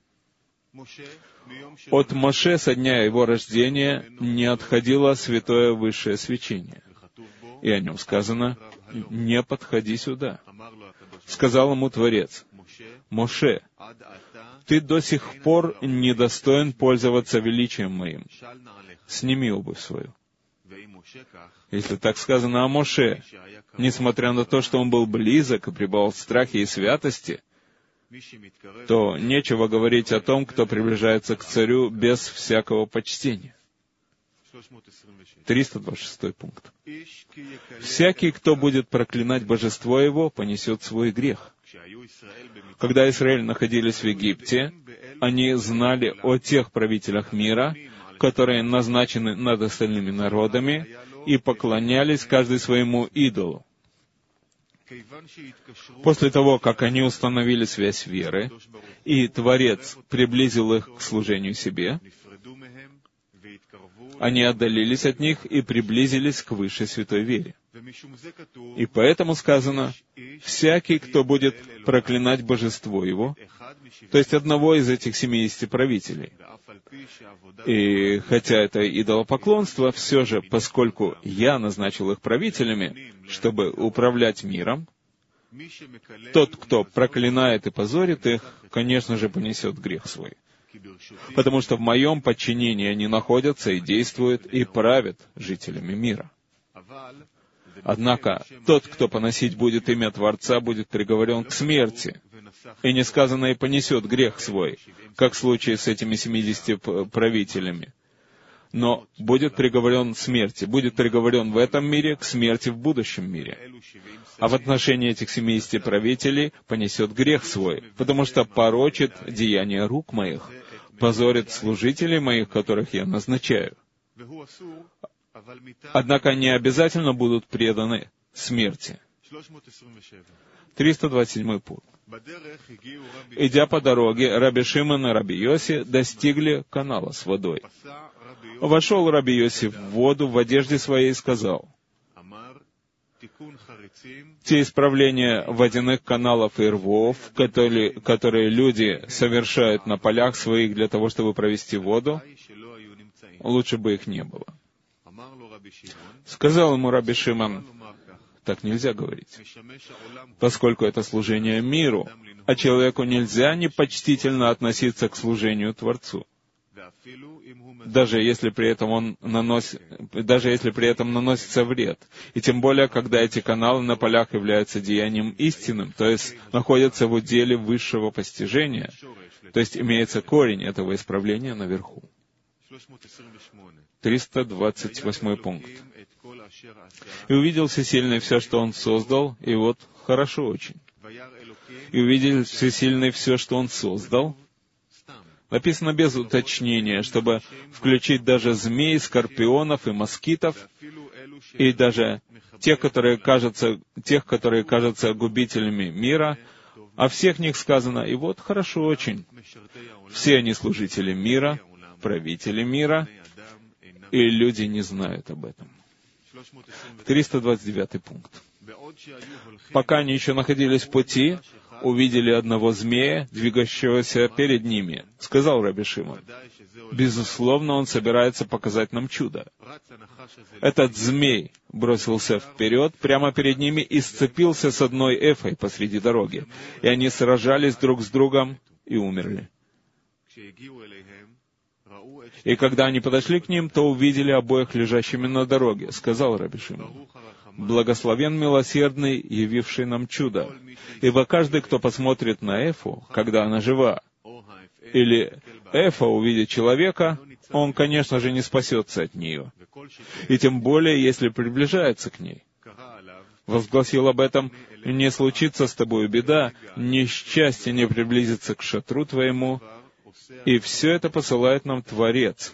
От Моше со дня его рождения не отходило святое высшее священие. И о нем сказано, «Не подходи сюда». Сказал ему Творец, «Моше, ты до сих пор недостоин пользоваться величием моим. Сними обувь свою». Если так сказано о Моше, несмотря на то, что он был близок и пребывал в страхе и святости, то нечего говорить о том, кто приближается к царю без всякого почтения. триста двадцать шестой пункт. «Всякий, кто будет проклинать божество его, понесет свой грех». Когда Израиль находились в Египте, они знали о тех правителях мира, которые назначены над остальными народами, и поклонялись каждый своему идолу. После того, как они установили связь веры, и Творец приблизил их к служению себе, они отдалились от них и приблизились к высшей святой вере. И поэтому сказано, «Всякий, кто будет проклинать божество его», то есть одного из этих семидесяти правителей. И хотя это идолопоклонство, все же, поскольку я назначил их правителями, чтобы управлять миром, тот, кто проклинает и позорит их, конечно же, понесет грех свой. Потому что в моем подчинении они находятся и действуют, и правят жителями мира. Однако, тот, кто поносить будет имя Творца, будет приговорен к смерти. И не сказано «и понесет грех свой», как в случае с этими семидесятью правителями. Но будет приговорен к смерти, будет приговорен в этом мире к смерти в будущем мире. А в отношении этих семидесяти правителей понесет грех свой, потому что порочит деяния рук моих, позорит служителей моих, которых я назначаю. Однако они обязательно будут преданы смерти. триста двадцать седьмой пункт. Идя по дороге, Раби Шимон и Раби Йоси достигли канала с водой. Вошел Раби Йоси в воду в одежде своей и сказал: те исправления водяных каналов и рвов, которые, которые люди совершают на полях своих для того, чтобы провести воду, лучше бы их не было. Сказал ему Раби Шимон: так нельзя говорить, поскольку это служение миру, а человеку нельзя непочтительно относиться к служению Творцу, даже если при этом он наносит, даже если при этом наносится вред. И тем более, когда эти каналы на полях являются деянием истинным, то есть находятся в уделе высшего постижения, то есть имеется корень этого исправления наверху. триста двадцать восьмой пункт. «И увидел Всесильный все, что Он создал, и вот хорошо очень. И увидел Всесильный все, что Он создал». Написано без уточнения, чтобы включить даже змей, скорпионов и москитов, и даже тех, которые кажутся, тех, которые кажутся губителями мира. О всех них сказано: и вот хорошо очень. Все они служители мира, правители мира, и люди не знают об этом. триста двадцать девятый пункт. Пока они еще находились в пути, увидели одного змея, двигающегося перед ними. Сказал Раби Шимон: безусловно, он собирается показать нам чудо. Этот змей бросился вперед, прямо перед ними, и сцепился с одной эфой посреди дороги. И они сражались друг с другом и умерли. И когда они подошли к ним, то увидели обоих лежащими на дороге. Сказал Раби Шимон: благословен милосердный, явивший нам чудо. Ибо каждый, кто посмотрит на эфу, когда она жива, или эфа увидит человека, он, конечно же, не спасется от нее. И тем более, если приближается к ней. Возгласил об этом: не случится с тобою беда, несчастье не приблизится к шатру твоему, и все это посылает нам Творец.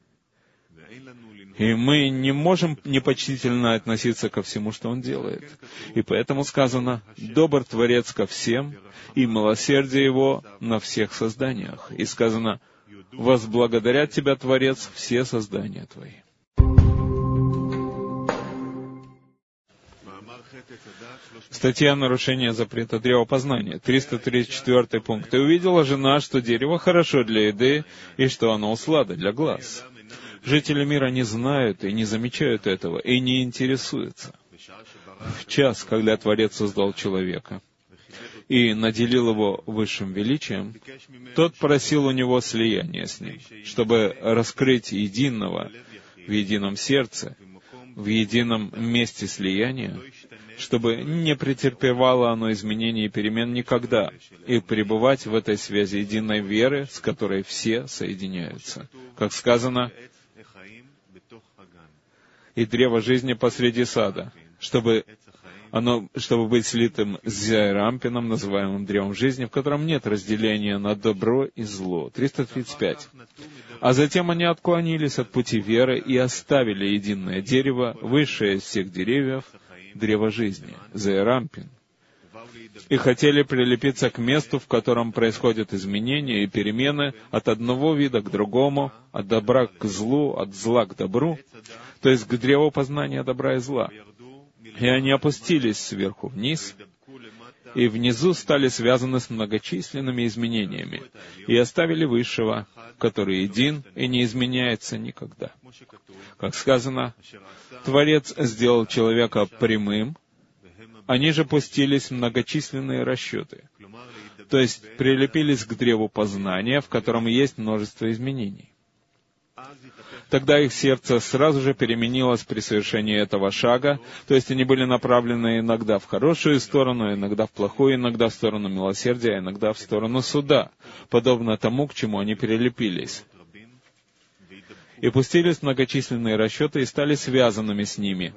И мы не можем непочтительно относиться ко всему, что Он делает. И поэтому сказано: добр Творец ко всем, и милосердие Его на всех созданиях. И сказано: возблагодарят Тебя, Творец, все создания Твои. Статья «Нарушение запрета древопознания», триста тридцать четвёртый пункт. «И увидела жена, что дерево хорошо для еды, и что оно услада для глаз». Жители мира не знают и не замечают этого, и не интересуются. В час, когда Творец создал человека и наделил его высшим величием, тот просил у него слияния с ним, чтобы раскрыть единого в едином сердце, в едином месте слияния, чтобы не претерпевало оно изменений и перемен никогда, и пребывать в этой связи единой веры, с которой все соединяются. Как сказано: и древо жизни посреди сада, чтобы оно, чтобы быть слитым с зайрампином, называемым древом жизни, в котором нет разделения на добро и зло. триста тридцать пять. А затем они отклонились от пути веры и оставили единое дерево, высшее из всех деревьев, древо жизни, зайрампин, и хотели прилепиться к месту, в котором происходят изменения и перемены от одного вида к другому, от добра к злу, от зла к добру, то есть к древу познания добра и зла. И они опустились сверху вниз, и внизу стали связаны с многочисленными изменениями, и оставили Высшего, который един и не изменяется никогда. Как сказано: Творец сделал человека прямым, они же пустились в многочисленные расчеты, то есть прилепились к древу познания, в котором есть множество изменений. Тогда их сердце сразу же переменилось при совершении этого шага, то есть они были направлены иногда в хорошую сторону, иногда в плохую, иногда в сторону милосердия, иногда в сторону суда, подобно тому, к чему они прилепились. И пустились в многочисленные расчеты и стали связанными с ними.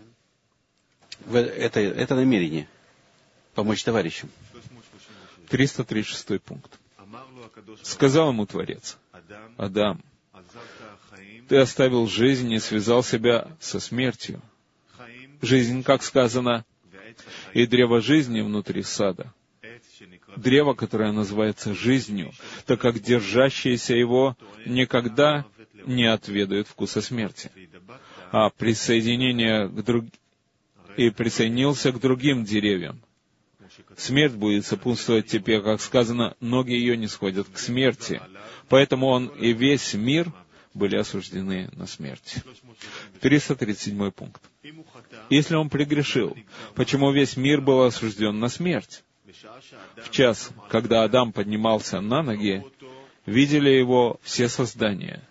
Это, это намерение помочь товарищам. триста тридцать шестой пункт. Сказал ему Творец: «Адам, ты оставил жизнь и связал себя со смертью. Жизнь, как сказано, и древо жизни внутри сада. Древо, которое называется жизнью, так как держащиеся его никогда не отведают вкуса смерти. А присоединение к друг... и присоединился к другим деревьям. Смерть будет сопутствовать тебе, как сказано, ноги ее не сходят к смерти. Поэтому он и весь мир были осуждены на смерть». триста тридцать седьмой пункт. Если он прегрешил, почему весь мир был осужден на смерть? В час, когда Адам поднимался на ноги, видели его все создания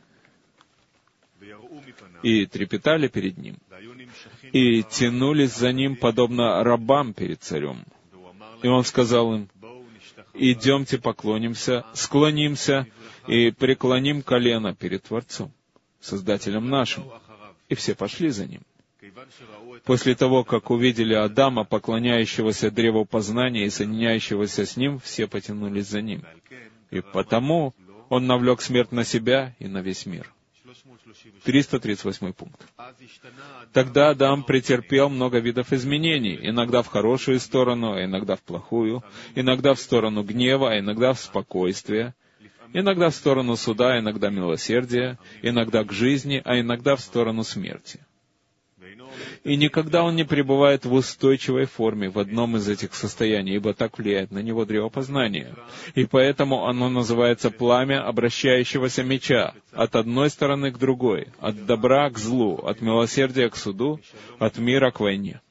и трепетали перед ним, и тянулись за ним, подобно рабам перед царем. И он сказал им: «Идемте поклонимся, склонимся и преклоним колено перед Творцом, Создателем нашим». И все пошли за ним. После того, как увидели Адама, поклоняющегося древу познания и соединяющегося с ним, все потянулись за ним. И потому он навлек смерть на себя и на весь мир. триста тридцать восьмой пункт. Тогда Адам претерпел много видов изменений, иногда в хорошую сторону, а иногда в плохую, иногда в сторону гнева, а иногда в спокойствие, иногда в сторону суда, а иногда милосердия, иногда к жизни, а иногда в сторону смерти. И никогда он не пребывает в устойчивой форме в одном из этих состояний, ибо так влияет на него древо познания. И поэтому оно называется пламя обращающегося меча, от одной стороны к другой, от добра к злу, от милосердия к суду, от мира к войне.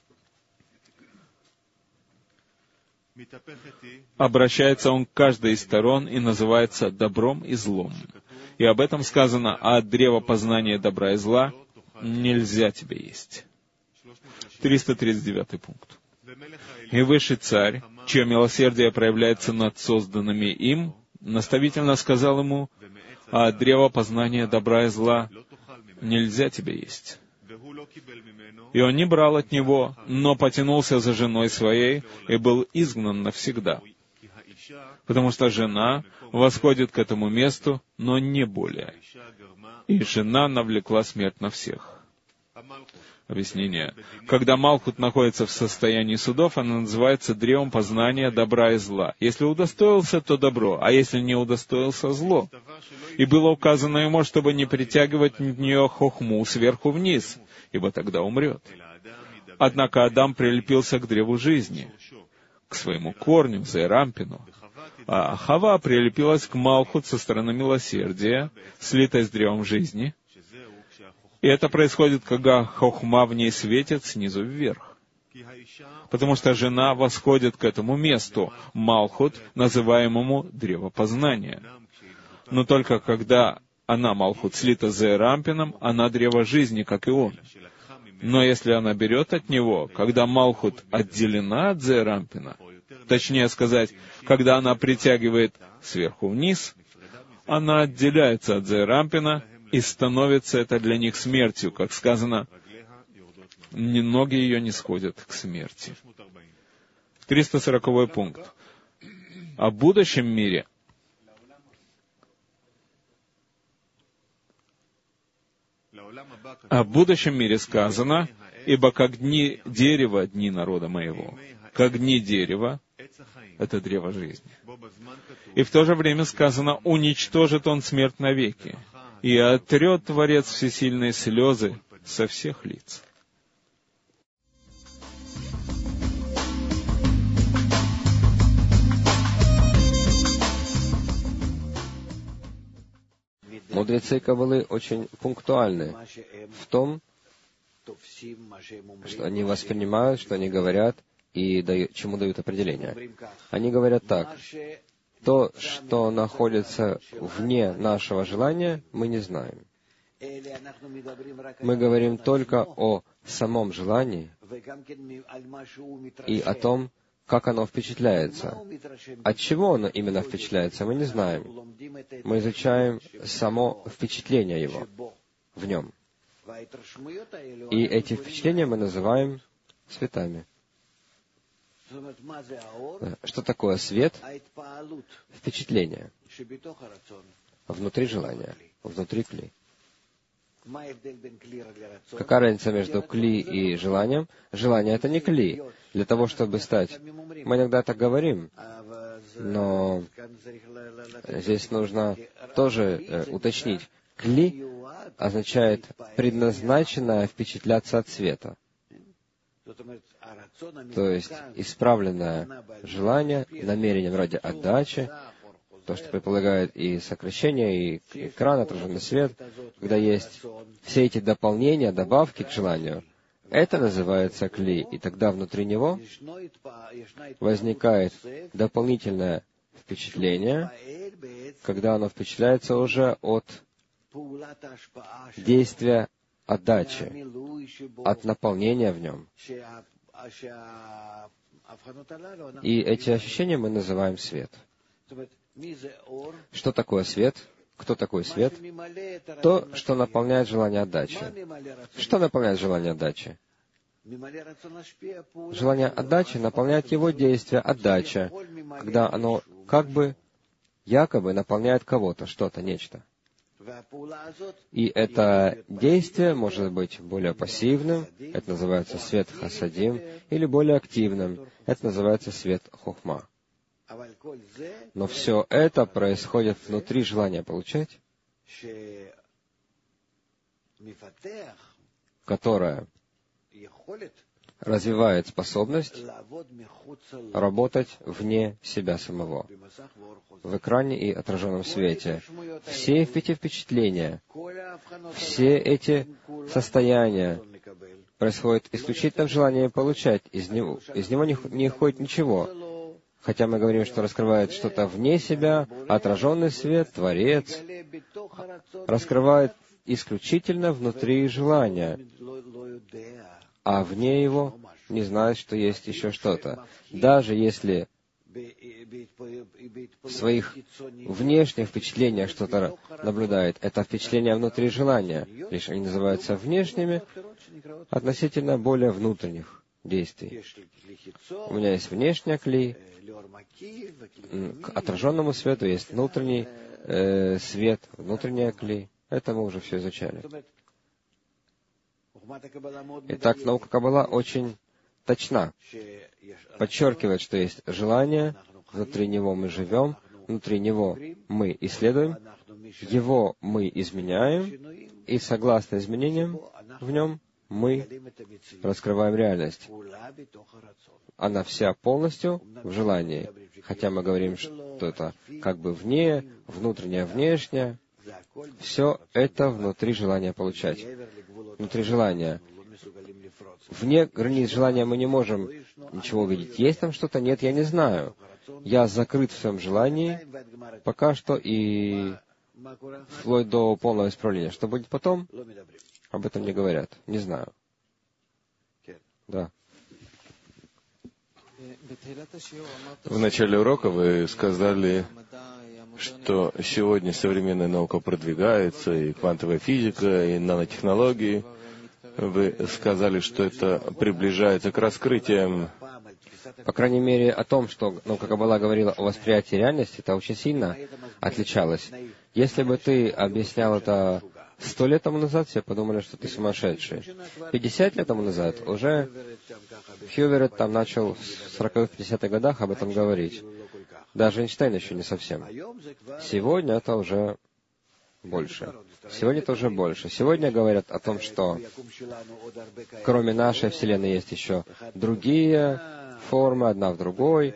Обращается он к каждой из сторон и называется добром и злом. И об этом сказано: «А от древа познания добра и зла нельзя тебе есть». триста тридцать девятый пункт. «И высший царь, чье милосердие проявляется над созданными им, наставительно сказал ему: а от древа познания добра и зла нельзя тебе есть. И он не брал от него, но потянулся за женой своей и был изгнан навсегда. Потому что жена восходит к этому месту, но не более. И жена навлекла смерть на всех». Объяснение. Когда Малхут находится в состоянии судов, она называется древом познания добра и зла. Если удостоился, то добро, а если не удостоился, зло. И было указано ему, чтобы не притягивать в нее хохму сверху вниз, ибо тогда умрет. Однако Адам прилепился к древу жизни, к своему корню, Зеэрампину, а Хава прилепилась к Малхут со стороны милосердия, слитой с древом жизни. И это происходит, когда хохма в ней светит снизу вверх. Потому что жена восходит к этому месту, Малхут, называемому древо познания. Но только когда она, Малхут, слита с Зеэрампином, она древо жизни, как и он. Но если она берет от него, когда Малхут отделена от Зеэрампина, точнее сказать, когда она притягивает сверху вниз, она отделяется от Зеэрампина, и становится это для них смертью, как сказано, ноги ее не сходят к смерти. триста сороковой пункт. О будущем мире. О будущем мире сказано: «Ибо как дни дерева, дни народа моего, как дни дерева» — это древо жизни. И в то же время сказано: «Уничтожит он смерть навеки, и отрет Творец всесильные слезы со всех лиц». Мудрецы Каббалы очень пунктуальны в том, что они воспринимают, что они говорят, и дают, чему дают определение. Они говорят так: То, что находится вне нашего желания, мы не знаем. Мы говорим только о самом желании и о том, как оно впечатляется. От чего оно именно впечатляется, мы не знаем. Мы изучаем само впечатление его в нем. И эти впечатления мы называем светами. Что такое свет? Впечатление. Внутри желания, внутри кли. Какая разница между кли и желанием? Желание — это не кли. Для того, чтобы стать... Мы иногда так говорим, но здесь нужно тоже э, уточнить. Кли означает предназначенное впечатляться от света. То есть исправленное желание, намерение вроде отдачи, то, что предполагает и сокращение, и экран, отраженный свет, когда есть все эти дополнения, добавки к желанию, это называется кли. И тогда внутри него возникает дополнительное впечатление, когда оно впечатляется уже от действия отдачи, от наполнения в нем. И эти ощущения мы называем свет. Что такое свет? Кто такой свет? То, что наполняет желание отдачи. Что наполняет желание отдачи? Желание отдачи наполняет его действие, отдача, когда оно как бы, якобы наполняет кого-то, что-то, нечто. И это действие может быть более пассивным, это называется свет хасадим, или более активным, это называется свет хохма. Но все это происходит внутри желания получать, которое развивает способность работать вне себя самого, в экране и отраженном свете. Все эти впечатления, все эти состояния происходят исключительно в желании получать. Из него, из него не, не ходит ничего. Хотя мы говорим, что раскрывает что-то вне себя, отраженный свет, Творец, раскрывает исключительно внутри желания, а вне его не знает, что есть еще что-то. Даже если в своих внешних впечатлениях что-то наблюдает, это впечатление внутри желания, лишь они называются внешними относительно более внутренних действий. У меня есть внешняя кли, к отраженному свету есть внутренний э, свет, внутренняя кли. Это мы уже все изучали. Итак, наука Каббала очень точна. Подчеркивает, что есть желание, внутри него мы живем, внутри него мы исследуем, его мы изменяем, и согласно изменениям в нем мы раскрываем реальность. Она вся полностью в желании. Хотя мы говорим, что это как бы вне, внутреннее, внешнее. Все это внутри желания получать. Внутри желания. Вне границ желания мы не можем ничего увидеть. Есть там что-то? Нет, я не знаю. Я закрыт в своем желании пока что и вплоть до полного исправления. Что будет потом? Об этом не говорят. Не знаю. Да. В начале урока вы сказали, что сегодня современная наука продвигается, и квантовая физика, и нанотехнологии. Вы сказали, что это приближается к раскрытиям. По крайней мере, о том, что наука Каббала говорила о восприятии реальности, это очень сильно отличалось. Если бы ты объяснял это сто лет тому назад, все подумали, что ты сумасшедший. Пятьдесят лет тому назад уже Хьюверет там начал в сороковых-пятидесятых годах об этом говорить. Даже Эйнштейн еще не совсем. Сегодня это уже больше. Сегодня это уже больше. Сегодня говорят о том, что кроме нашей Вселенной есть еще другие формы, одна в другой,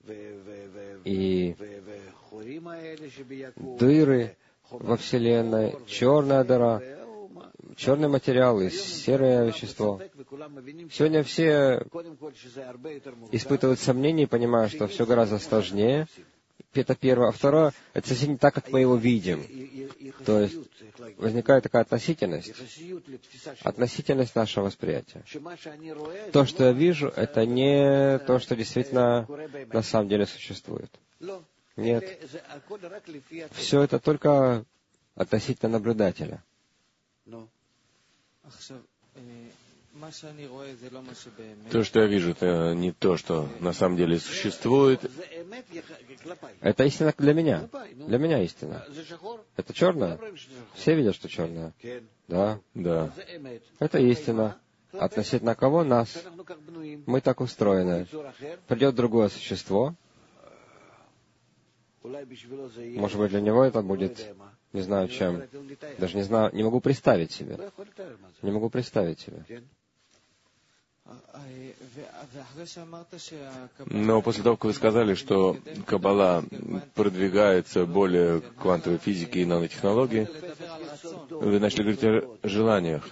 и дыры во Вселенной, черная дыра, черный материал и серое вещество. Сегодня все испытывают сомнения и понимают, что все гораздо сложнее, Это первое. А второе, это совсем не так, как мы его видим. То есть возникает такая относительность. Относительность нашего восприятия. То, что я вижу, это не то, что действительно на самом деле существует. Нет. Все это только относительно наблюдателя. То, что я вижу, это не то, что на самом деле существует. Это истина для меня. Для меня истина. Это черное? Все видят, что черное? Да. Да. Это истина. Относительно кого? Нас. Мы так устроены. Придет другое существо. Может быть, для него это будет, не знаю чем. Даже не знаю, не могу представить себе. Не могу представить себе. Но после того, как вы сказали, что Каббала продвигается более к квантовой физике и нанотехнологии, вы начали говорить о желаниях.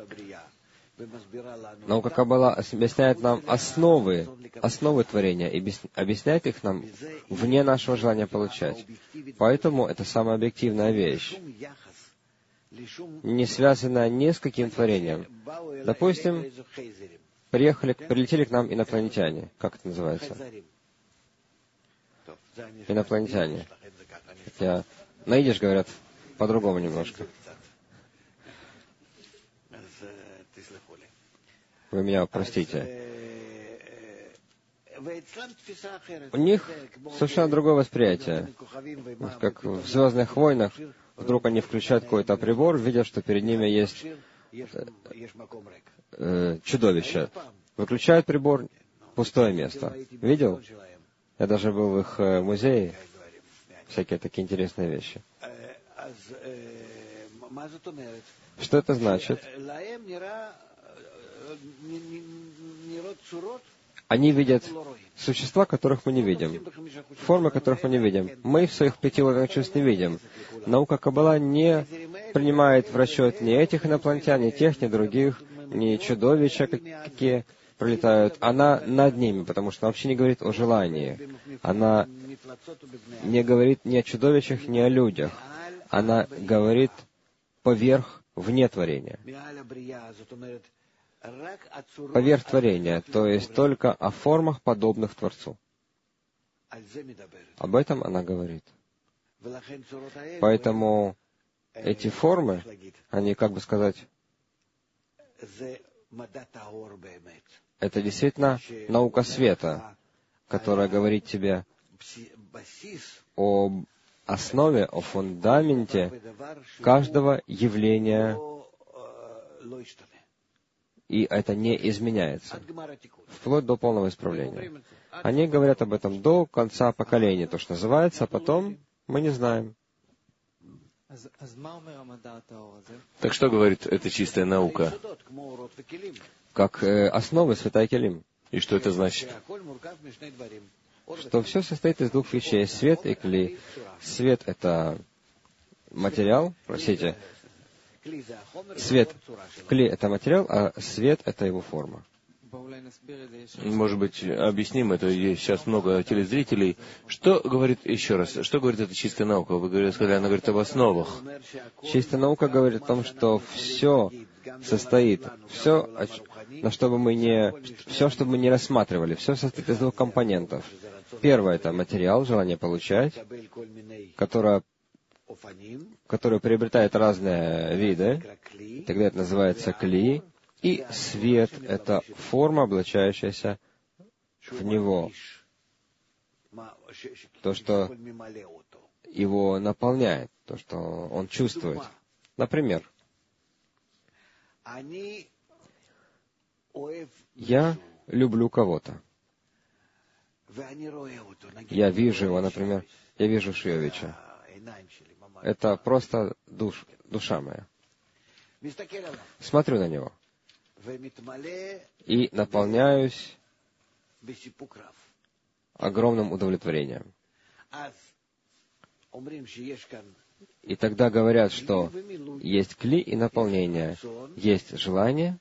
Наука Каббала объясняет нам основы, основы творения, и объясняет их нам вне нашего желания получать. Поэтому это самая объективная вещь, не связанная ни с каким творением. Допустим, приехали, прилетели к нам инопланетяне. Как это называется? Инопланетяне. Хотя на идиш говорят по-другому немножко. Вы меня простите. У них совершенно другое восприятие. Как в «Звездных войнах» вдруг они включают какой-то прибор, видят, что перед ними есть э, чудовище. Выключают прибор, пустое место. Видел? Я даже был в их музее. Всякие такие интересные вещи. Что это значит? Они видят существа, которых мы не видим, формы, которых мы не видим. Мы в своих пяти органах чувств не видим. Наука Каббала не принимает в расчет ни этих инопланетян, ни тех, ни других, ни чудовища, какие пролетают. Она над ними, потому что она вообще не говорит о желании. Она не говорит ни о чудовищах, ни о людях. Она говорит поверх, вне творения. Поверх творения, то есть только о формах, подобных Творцу. Об этом она говорит. Поэтому эти формы, они, как бы сказать, это действительно наука света, которая говорит тебе об основе, о фундаменте каждого явления, и это не изменяется, вплоть до полного исправления. Они говорят об этом до конца поколения, то, что называется, а потом мы не знаем. Так что говорит эта чистая наука? Как э, основы Святая Келим. И что это значит? Что все состоит из двух вещей: свет и кли. Свет — это материал, простите, свет, кли — это материал, а свет — это его форма. Может быть, объясним это, есть сейчас много телезрителей. Что говорит, еще раз, что говорит эта чистая наука? Вы говорили, сказали, она говорит об основах. Чистая наука говорит о том, что все состоит, все, на что бы мы не, все, что бы мы не рассматривали, все состоит из двух компонентов. Первое — это материал, желание получать, которое, которое приобретает разные виды, тогда это называется кли. И свет — это форма, облачающаяся в него. То, что его наполняет, то, что он чувствует. Например, я люблю кого-то. Я вижу его, например, я вижу Шиовича. Это просто душ, душа моя. Смотрю на него и наполняюсь огромным удовлетворением. И тогда говорят, что есть кли и наполнение, есть желание,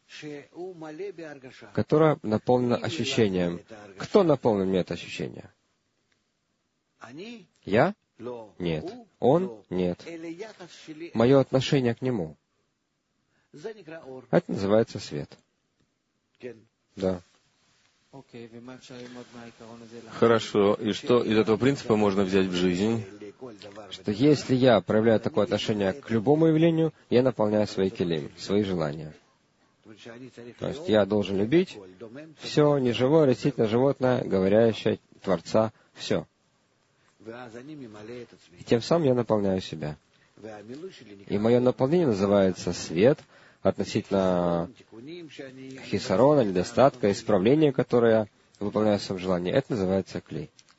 которое наполнено ощущением. Кто наполнил мне это ощущение? Я? Нет. Он? Нет. Мое отношение к нему. Это называется свет. Да. Хорошо. И что из этого принципа можно взять в жизнь? Что если я проявляю такое отношение к любому явлению, я наполняю свои келим, свои желания. То есть я должен любить все, неживое, растительное, животное, говорящее, Творца, все. И тем самым я наполняю себя. И мое наполнение называется свет относительно хисарона, недостатка, исправления, которое я выполняю в своем желании. Это называется клей.